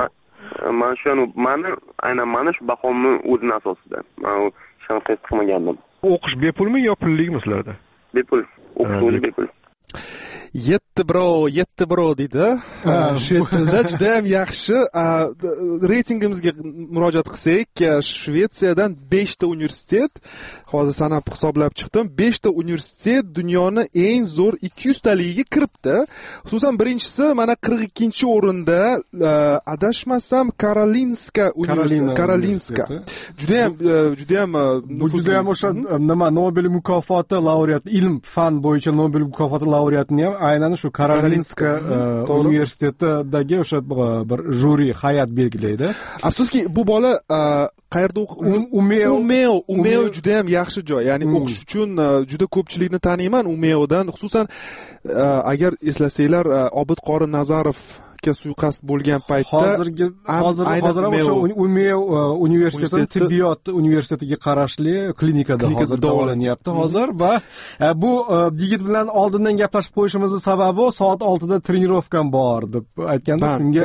Mana shu bahomni o'zini asosida. Men shaxsan qilmagandim. O'qish bepulmi yo pullikmi sizlarda? Bepul. O'qish o'zi bepul. Yetti bro deydi. Shu tilda juda ham yaxshi. Reytingimizga murojaat qilsak, Shvetsiyadan 5 ta universitet, hozir sanab hisoblab chiqdim, 5 ta universitet dunyoni eng zo'r 200 taligiga kiribdi. Xususan birinchisi mana 42-o'rinda, adashmasam Karolinska universiteti. Juda ham o'sha nima Nobel mukofoti laureati, ilm fan bo'yicha Nobel mukofoti laureatini ham aynan shu Karolinska universitetidagi o'sha bir juri hay'at belgilaydi. Afsuski bu bola qayerda Umeo juda ham yaxshi joy. Ya'ni o'qish uchun juda ko'pchilikni taniyman Umeodan. Xususan agar eslasanglar Obid qori Nazarov suiqasd bo'lgan paytda hozir o'sha Umeo universiteti tibbiyot universitetiga qarashli klinikada hozir davolanyapti hozir va bu yigit bilan oldindan gaplashib qo'yishimizning sababi soat 6da trenirovkam bor deb aytganda shunga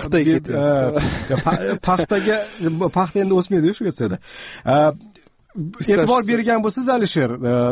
paxta endi o'smaydi Shvetsiyada. E'tibor bergan bo'lsangiz Alisher,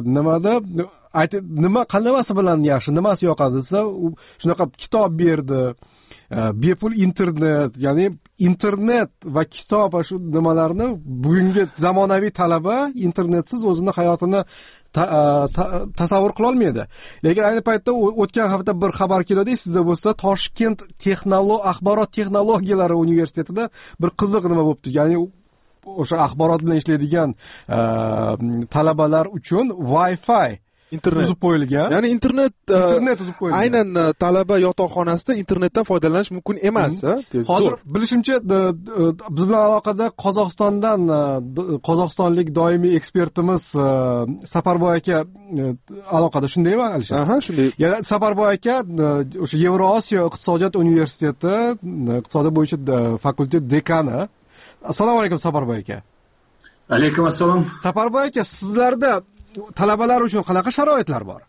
nimasi bilan yaxshi, nimasi yoqadi desa, shunaqa kitob berdi. Bepul internet, ya'ni internet va kitob shu nimalarni bugungi zamonaviy talaba internetsiz o'zini hayotini tasavvur qila olmaydi. Lekin ayni paytda o'tgan hafta bir xabar keladi, sizda bo'lsa, Toshkent axborot texnologiyalari universitetida bir qiziq nima bo'libdi. Ya'ni o'sha axborot bilan ishlaydigan talabalar uchun Wi-Fi internet uzib qo'yilgan. ya'ni internet uzib qo'yilgan. aynan talaba yotoqxonasida internetdan foydalanish mumkin emas. Hozir bilishimcha biz bilan aloqada qozog'istonlik doimiy ekspertimiz Saparboy aka aloqada, shundaymi Alisher? Aha, shunday. Yana Saparboy aka o'sha Yevrosiyo iqtisodiyot universiteti iqtisodiyot bo'yicha fakultet dekani. Assalomu alaykum Saparboy aka. Alaykum assalom. Saparboy aka, sizlarda talabalar uchun qanaqa sharoitlar bor?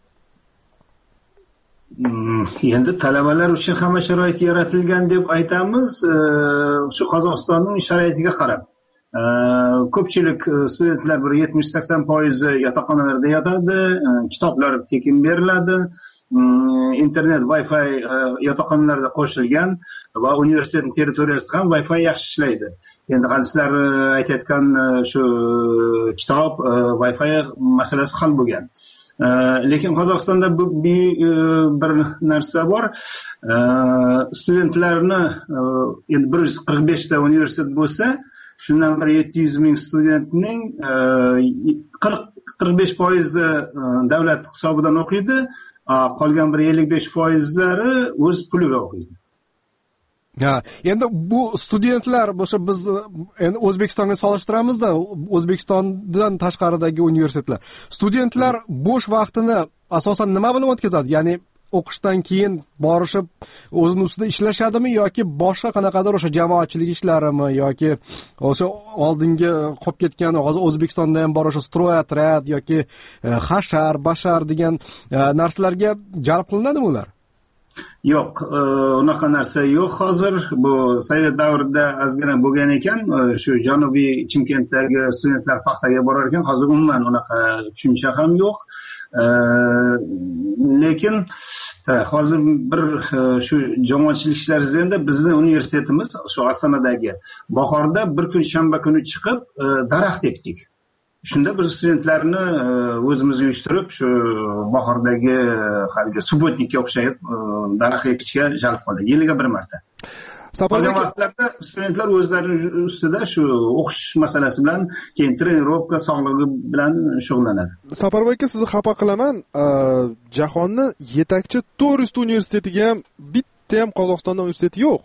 Endi talabalar uchun hamma sharoit yaratilgan deb aytamiz, shu Qozog'istonning sharoitiga qarab. Ko'pchilik studentlar bir 70-80% yotoqxonalarda yotadi, kitoblar tekin beriladi, internet, Wi-Fi yotoqxonalarda qo'shilgan va universitetning territoriyasida ham Wi-Fi yaxshi ishlaydi. Endi hali sizlar aytayotgan shu kitob, Wi-Fi masalasi hal bo'lgan. Lekin Qozog'istonda bir narsa bor. Studentlarni endi 145 ta universitet bo'lsa, shundan bir 700 ming studentning 40-45% davlat hisobidan o'qiydi, qolgan bir 55%lari o'z puliga o'qiydi. Endi bu studentlar o'sha biz endi O'zbekistonga solishtiramizda, O'zbekistondan tashqaridagi universitetlar. Studentlar bo'sh vaqtini asosan nima bilan o'tkazadi? Ya'ni o'qishdan keyin borishib o'zini ustida ishlashadimi yoki boshqa qanaqadir o'sha jamoatchilik ishlarimi yoki o'sha oldingi qolib ketgan hozir O'zbekistonda ham bor o'sha stroyotrat yoki hashar, bashar degan narsalarga jalb qilinadimi ular? Yo'q, unaqa narsa yo'q hozir. Bu Sovet davrida ozgina bo'lgan ekan, shu Janubiy Chimkentdagi studentlar paxtaga borar ekan, hozir umuman unaqa tushuncha ham yo'q. Lekin hozir bir shu jamoatchilik ishlaringizda bizning universitetimiz shu Ostonadagi bahorda bir kun shanba kuni chiqib daraxt ekdik. Shunda biz studentlarni o'zimiz uyushtirib shu bahordagi haligi subotnikka o'xshayib daraxt ekishga jalb qildik yiliga bir marta. Qolgan vaqtlarda studentlar o'zlari ustida shu o'qish masalasi bilan, keyin trenirovka, sog'lig'i bilan shug'ullanadi. Saparboy aka, sizni xafa qilaman. Jahonni yetakchi turist universitetiga ham bitta ham Qozog'istonda universiteti yo'q.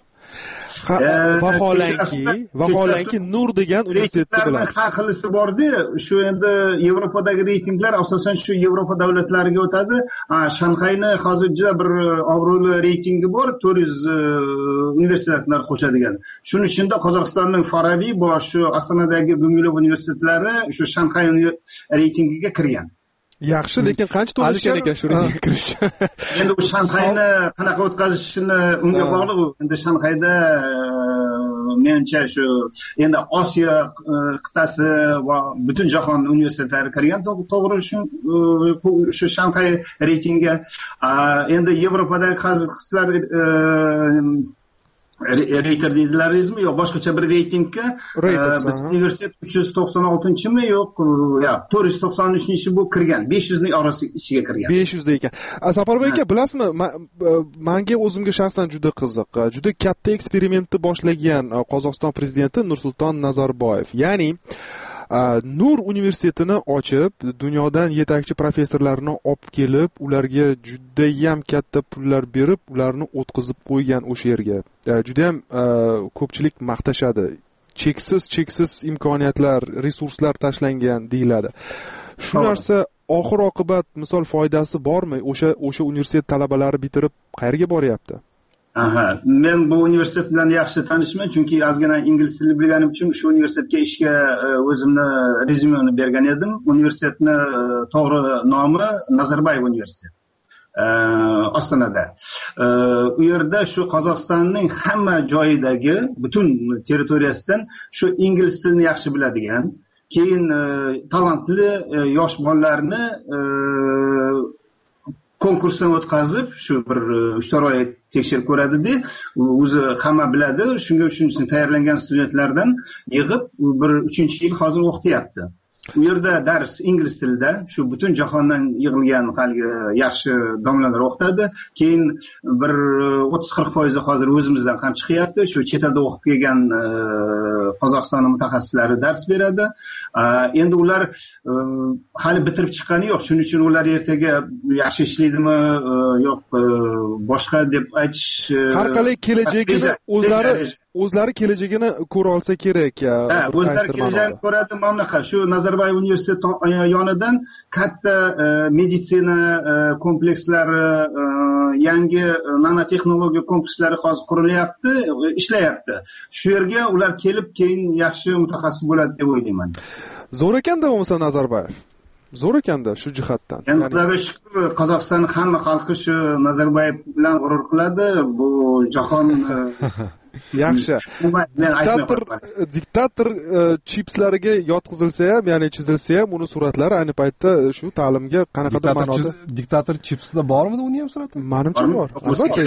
Vaholanki Nur degan universitetni bilan har xilisi bor-da, shu endi Yevropadagi reytinglar asosan shu Yevropa davlatlariga o'tadi. Shanxayni hozir juda bir obro'li reytingi bor, 400 universitetlar qo'shadigan. Shuning ichida Qozog'istonning Farabiy va shu Ostonadagi Gumilov universitetlari shu Shanxay reytingiga kirgan. Yaxshi, lekin qancha to'lashgan ekan shu reytingga kirish? Endi u Shanxayni qanaqa o'tkazishini unga bog'liq. Endi Shanxayda menimcha shu endi Osiyo qit'asi va butun jahon universitetlari kirgan, to'g'ri shu Shanxay reytingiga. Endi Yevropadagi sizlar reyter deydilaringizmi yo boshqacha bir reytingga biz universitet 396-mi yo'q, 493-chi bu kirgan, 500 ning orasiga ichiga kirgan. 500 da ekan. Saparboy aka, bilasizmi, menga o'zimga shaxsan juda qiziq, juda katta eksperimentni boshlagan Qozog'iston prezidenti Nursulton Nazarboyev. Ya'ni Nur universitetini ochib, dunyodan yetakchi professorlarni olib kelib, ularga juda ham katta pullar berib, ularni o'tkazib qo'ygan o'sha yerga. Juda ham ko'pchilik maqtashadi. Cheksiz imkoniyatlar, resurslar tashlangan deyiladi. Shu narsa oxir oqibat misol foydasi bormi? O'sha universitet talabalari bitirib qayerga boryapti? Men bu universitet bilan yaxshi tanishman, chunki ozgina ingliz tilini bilganim uchun shu universitetga ishga o'zimni rezyumeni bergan edim. Universitetni to'g'ri nomi Nazarboyev universiteti. Ostonada. U yerda shu Qozog'istonning hamma joyidagi butun territoriyasidan shu ingliz tilini yaxshi biladigan, keyin talantli yosh bolalarni konkursdan o'tkazib, shu bir 3-4 oy tekshirib ko'radida, o'zi hamma biladi, shunga uchun tayyorlangan studentlardan yig'ib bir 3-yil hozir o'qityapti. u yerda dars ingliz tilida, shu butun jahondan yig'ilgan haligi yaxshi domlalar o'qitadi. Keyin bir 30-40% hozir o'zimizdan ham chiqyapti. Shu chet elda o'qib kelgan Qozog'iston mutaxassislari dars beradi. Endi ular hali bitirib chiqqani yo'q. Shuning uchun ular ertaga yaxshi ishlaydimi yo'q boshqa deb aytish har qalay kelajagini o'zlari kelajagini ko'ra olsa kerak. O'zlari kelajagini ko'radi. Mamlakat shu Nazarboyev universiteti yonidan katta meditsina komplekslari, yangi nanotexnologiya komplekslari hozir qurilyapti, ishlayapti. Shu yerga ular kelib keyin yaxshi mutaxassis bo'ladi deb o'ylayman. Zo'r ekanda bo'lmasa Nazarboyev. Zo'r ekanda shu jihatdan. Endi Xudoga shukr, Qozog'istonning hamma xalqi shu Nazarboyev bilan g'urur qiladi. Bu jahon yaxshi. Diktator chipslariga yotqizilsa ham, ya'ni chizilsa ham, uni suratlari ayni paytda shu ta'limga qanaqadir ma'noda diktator chipsida bormi uni ham surati? Menimcha bor. Albatta,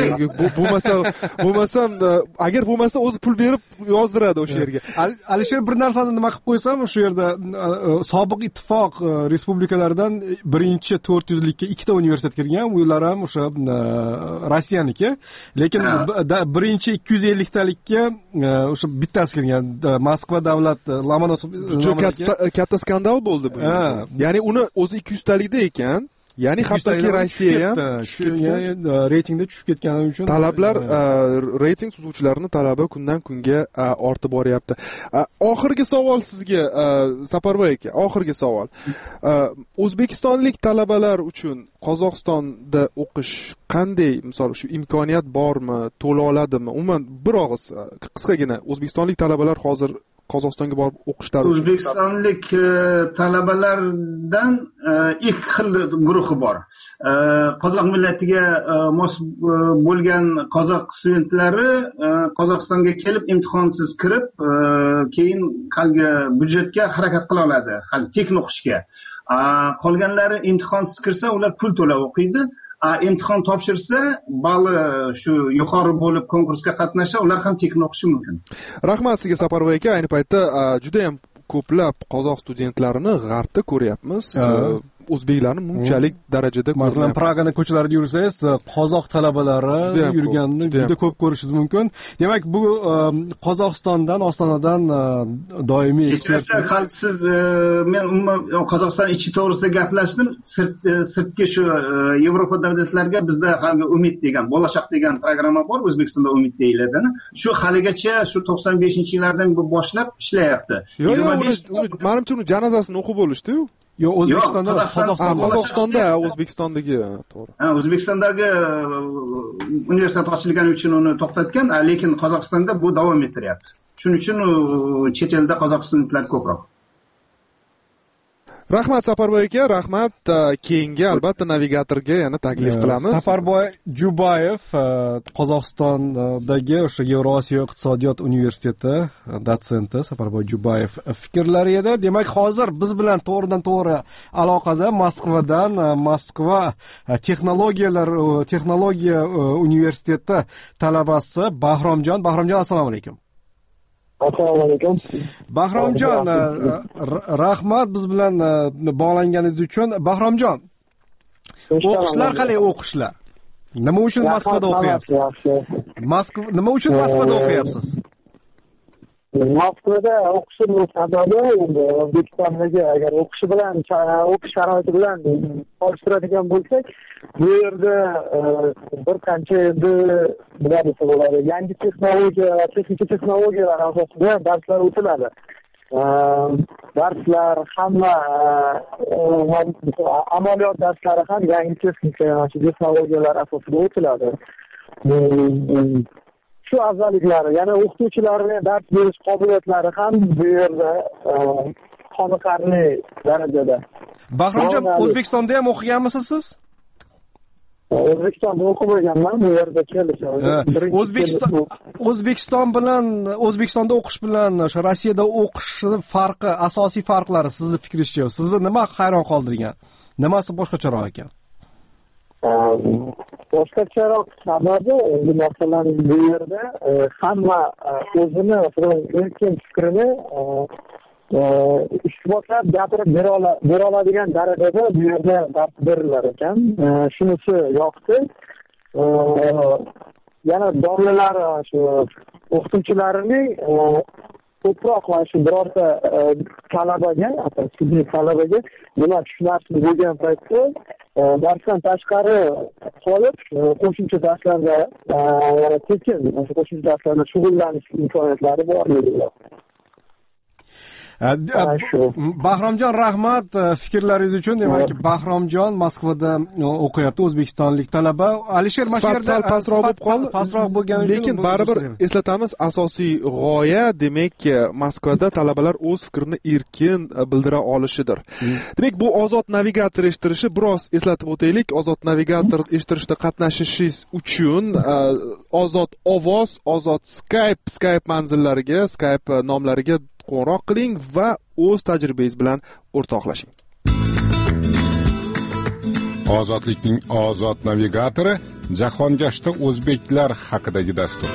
bo'lmasa agar bo'lmasa o'zi pul berib yozdiradi o'sha yerga. Alisher bir narsani nima qilib qo'ysam, o'sha yerda sobiq ittifoq respublikalaridan birinchi 400likka ikkita universitet kirgan, ular ham o'sha Rossiyaniki. Lekin birinchi 250 talikka o'sha bittasi kirgan. Moskva davlat Lomonosov katta skandal bo'ldi bu. Ya'ni uni o'zi 200 talikda ekan. Ya'ni hattoki Rossiya ham reytingda tushib ketgani uchun talablar reyting tuzuvchilarining talabi kundan kunga ortib boryapti. Oxirgi savol sizga Saparboy aka, oxirgi savol. O'zbekistonlik talabalar uchun Qozog'istonda o'qish qanday, misol shu imkoniyat bormi, to'la oladimi? Umuman bir og'iz qisqagina O'zbekistonlik talabalar hozir Qozog'istonga borib o'qishlari uchun o'zbekistonlik talabalardan ikki xil guruhi bor. Qozoq millatiga mos bo'lgan qozoq studentlari Qozog'istonga kelib imtihonsiz kirib, keyin qalgi budjetga harakat qila oladi, hali tekin o'qishga. Qolganlari imtihonsiz kirsa, ular pul to'lab o'qiydi. Imtihon topshirsa, bali shu yuqori bo'lib konkursga qatnashsa, ular ham tekin o'qishi mumkin. Rahmat sizga Saparboy aka, ayni paytda juda ham ko'plab qozoq studentlarini g'arbda ko'ryapmiz. O'zbeklarni bunchalik darajada masalan Pragani ko'chalarida yursangiz, qozoq talabalari yurganini juda ko'p ko'rishingiz mumkin. Demak, bu Qozog'istondan, Ostonadan doimiy siz men umuman Qozog'iston ichi to'g'risida gaplashdim. Sirtga shu Yevropa davlatlarga bizda hali umid degan, bo'lajak degan programma bor, O'zbekistonda umid deyiladi. Shu haligacha shu 95-yillardan boshlab ishlayapti. Yo'q, menimcha uni janozasini o'qib bo'lishdi-yu. Yo'q, O'zbekistonda, Qozog'istonda, O'zbekistondagi, to'g'ri. O'zbekistondagi universitet ochilgani uchun uni to'xtatgan, lekin Qozog'istonda bu davom ettiryapti. Shuning uchun chet elda Qozog'istonliklar ko'proq. Rahmat Saparboy aka, rahmat. Keyingi albatta navigatorga yana taklif qilamiz. Saparboy Jubayev Qozog'istondagi o'sha Yevrosiyo iqtisodiyot universiteti dotsenti Saparboy Jubayev fikrlari edi. Demak, hozir biz bilan to'g'ridan to'g'ri aloqada Moskvadan Moskva texnologiya universiteti talabasi Bahromjon. Bahromjon, assalomu alaykum. Assalomu alaykum. Bahromjon, rahmat biz bilan bog'langaningiz uchun. Bahromjon, o'qishlar qalay, o'qishlar? Nima uchun Moskvada o'qiyapsiz? Nima uchun Moskvada o'qiyapsiz? Moskvada o'qishim sababi endi O'zbekistondagi agar o'qish sharoiti bilan solishtiradigan bo'lsak, bu yerda bir qancha endi nima desa bo'ladi, yangi texnika texnologiyalar asosida darslar o'tiladi. Darslar hamma amaliyot darslari ham yangi texnika texnologiyalar asosida o'tiladi. Shu afzalliklari, yana o'qituvchilarning dars berish qobiliyatlari ham bu yerda qoniqarli darajada. Bahромjon, O'zbekistonda ham o'qiganmisiz siz? O'zbekistonda o'qimaganman, bu yerda kelishim. O'zbekistonda o'qish bilan o'sha Rossiyada o'qishning farqi, asosiy farqlari sizni fikringizcha, sizni nima hayron qoldirgan? Nimasi boshqacharoq ekan? Boshqacharoq sababi, endi masalan bu yerda hamma o'zini erkin fikrini ishqibozlar gapirib bera oladigan darajada bu yerda dars berilar ekan. Shunisi yoqdi. Yana domlalar shu o'qituvchilarining ko'proq mana shu birorta talabaga nima tushunarsiz bo'lgan paytda darsdan tashqari qolib qo'shimcha darslarda tekin qo'shimcha darslarda shug'ullanish imkoniyatlari borligi. Bahromjon, rahmat fikrlaringiz uchun. Demak, Bahromjon Moskvada o'qiyapti, o'zbekistonlik talaba. Alisher Mashyerda pastroq bo'lgani uchun, lekin baribir eslatamiz, asosiy g'oya demak Moskvada talabalar o'z fikrini erkin bildira olishidir. Demak, bu ozod navigator eshittirishi biroz eslatib o'taylik. Ozod navigator eshittirishda qatnashishingiz uchun ozod ovoz, ozod Skype manzillariga, Skype nomlariga qo'ng'iroq qiling va o'z tajribangiz bilan o'rtoqlashing. Ozodlikning ozod navigatori jahongashta o'zbeklar haqidagi dastur.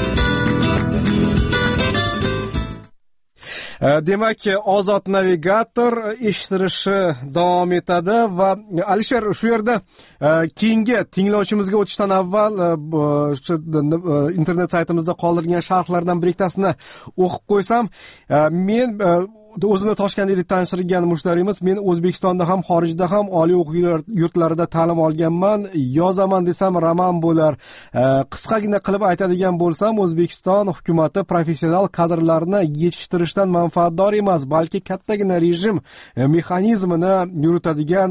Demak, ozod navigator eshittirishi davom etadi va Alisher, shu yerda keyingi tinglovchimizga o'tishdan avval internet saytimizda qoldirgan sharhlardan bir ikkitasini o'qib qo'ysam, men o'zini Toshkentda deb tanishtirgan mushtarimiz, men O'zbekistonda ham xorijda ham oliy o'quv yurtlarida ta'lim olganman, yozaman desam roman bo'lar. Qisqagina qilib aytadigan bo'lsam, O'zbekiston hukumati professional kadrlarni yetishtirishdan manfaatdor emas, balki kattagina rejim mexanizmini yuritadigan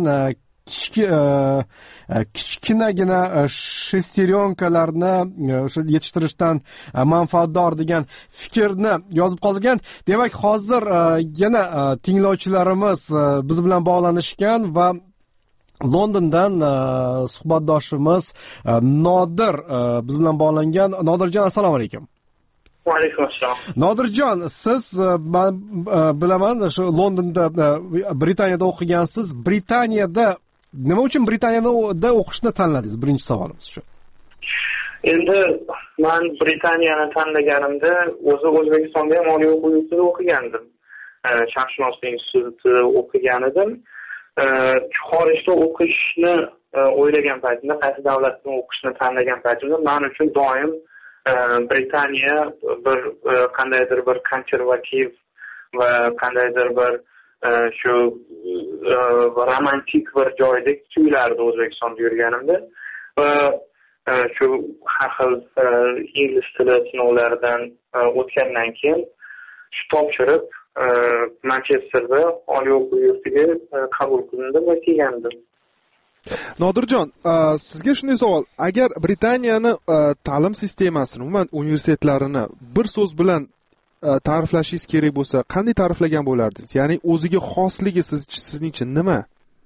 kichkinagina shesterionkalarni yetishtirishdan manfaatdor degan fikrni yozib qoldirgan. Demak, hozir yana tinglovchilarimiz biz bilan bog'lanishgan va Londondan suhbatdoshimiz Nodir biz bilan bog'langan. Nodirjon, assalomu alaykum. Va alaykum assalom. Nodirjon, siz men bilaman, shu Londonda Britaniyada o'qigansiz. Britaniyada nima uchun Britaniyada o'qishni tanladingiz? Birinchi savolimiz shu. Endi men Britaniyani tanlaganimda o'zi O'zbekistonda ham oliy o'quv yurtida o'qigandim. Sharqshunoslik institutida o'qigan edim. Xorijda o'qishni o'ylagan paytimda, qaysi davlatda o'qishni tanlagan paytimda men uchun doim Britaniya bir qandaydir bir konservativ va qandaydir bir shu romantik bir joydek tuyulardi O'zbekistonda yurganimda. Va shu har xil ingliz tili sinovlaridan o'tgandan keyin shu topshirib Manchesterda oliy o'quv yurtiga qabul qilindim va kelgandim. Nodirjon, sizga shunday savol. Agar Britaniyani ta'lim sistemasini, umuman universitetlarini bir so'z bilan ta'riflashingiz kerak bo'lsa, qanday ta'riflagan bo'lardingiz? Ya'ni o'ziga xosligi sizningcha nima?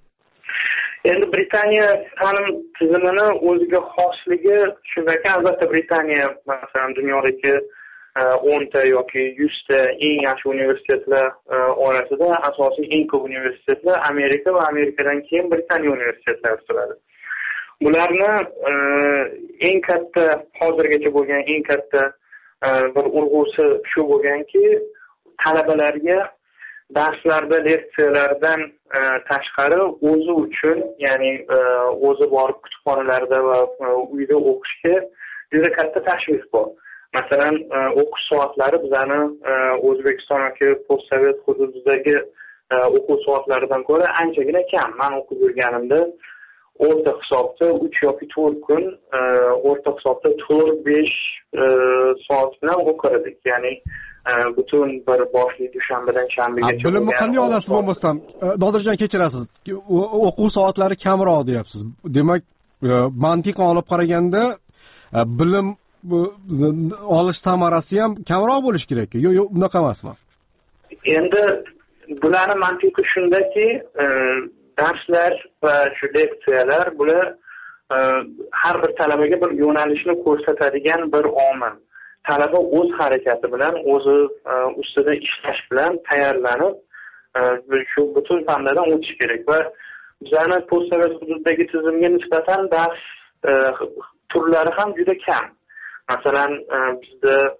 Endi Britaniya ta'lim tizimini o'ziga xosligi shundaki, albatta Britaniya masalan dunyodagi 10 ta yoki 100 ta eng yaxshi universitetlar orasida asosiy eng ko'p universitetlar Amerika va Amerikadan keyin Britaniya universitetlari turadi. Bularni eng katta hozirgacha bo'lgan eng katta bir urg'usi shu bo'lganki, talabalarga darslarda, leksiyalardan tashqari o'zi uchun, ya'ni o'zi borib kutubxonalarda va uyda o'qishga juda katta tashvik bor. Masalan, o'qish soatlari bizani O'zbekiston yoki postsovet hududidagi o'quv soatlaridan ko'ra anchagina kam. Men o'qib yurganimda o'rta hisobda 3 yoki 4 kun, o'rta hisobda 4-5 soat bilan o'qir edik. Ya'ni butun bir boshli dushanbadan shanbagacha. Bilimni qanday olasiz bo'lmasam, Nodirjon kechirasiz. O'quv soatlari kamroq deyapsiz. Demak, mantiqan olib qaraganda bilim olish samarasi ham kamroq bo'lish kerak-ku. Yo'q, unaqa emasmi? Endi bularning mantiqi shundaki, darslar va shu leksiyalar bular har bir talabaga bir yo'nalishni ko'rsatadigan bir omil. Talaba o'z harakati bilan, o'zi ustida ishlash bilan tayyorlanib, shu butun fanlardan o'tish kerak va bizning postsovet hududdagi tizimga nisbatan dars turlari ham juda kam. Masalan, bizda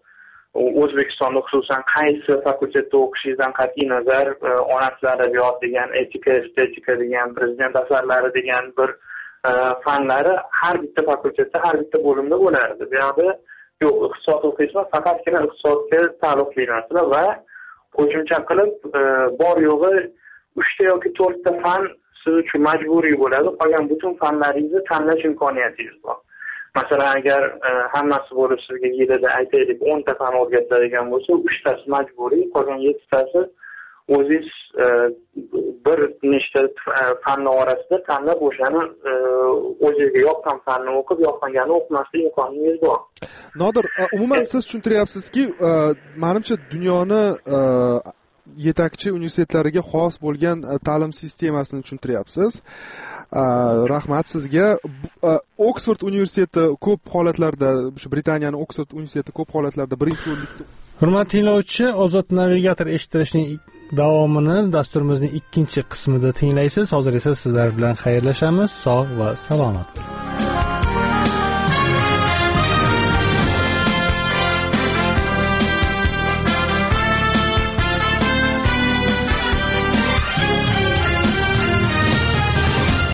O'zbekistonda xususan qaysi fakultetda o'qishingizdan qat'iy nazar ona tili adabiyot degan, etika, estetika degan, prezident asarlari degan bir fanlari har bitta fakultetda, har bitta bo'limda bo'lardi. Bu yoqda yo'q, iqtisod o'qiysizmi, faqatgina iqtisodga taalluqli narsalar va qo'shimcha qilib bor yo'g'i 3 ta yoki 4 ta fan siz uchun majburiy bo'ladi. Qolgan butun fanlaringizni tanlash imkoniyatingiz bor. Masalan, agar hammasi bo'lib sizga yilida aytaylik 10 ta fan o'rgatiladigan bo'lsa, 3 tasi majburiy, qolgan 7 tasi o'zingiz bir nechta fanlar orasida tanlab o'shani o'zingizga yoqqan fanni o'qib, yoqmaganini o'qimaslik imkoningiz bor. Nodir, umuman siz tushuntiryapsizki, menimcha dunyoni yetakchi universitetlariga xos bo'lgan ta'lim sistemasini tushuntiryapsiz. Rahmat sizga. Oksford universiteti ko'p holatlarda, shu Britaniyaning Oksford universiteti ko'p holatlarda birinchi o'nlikda. Hurmatli tinglovchi, Ozod navigator eshittirishning davomini dasturimizning 2-qismida tinglaysiz. Hozir esa sizlar bilan xayrlashamiz. Sog' va salomat bo'ling.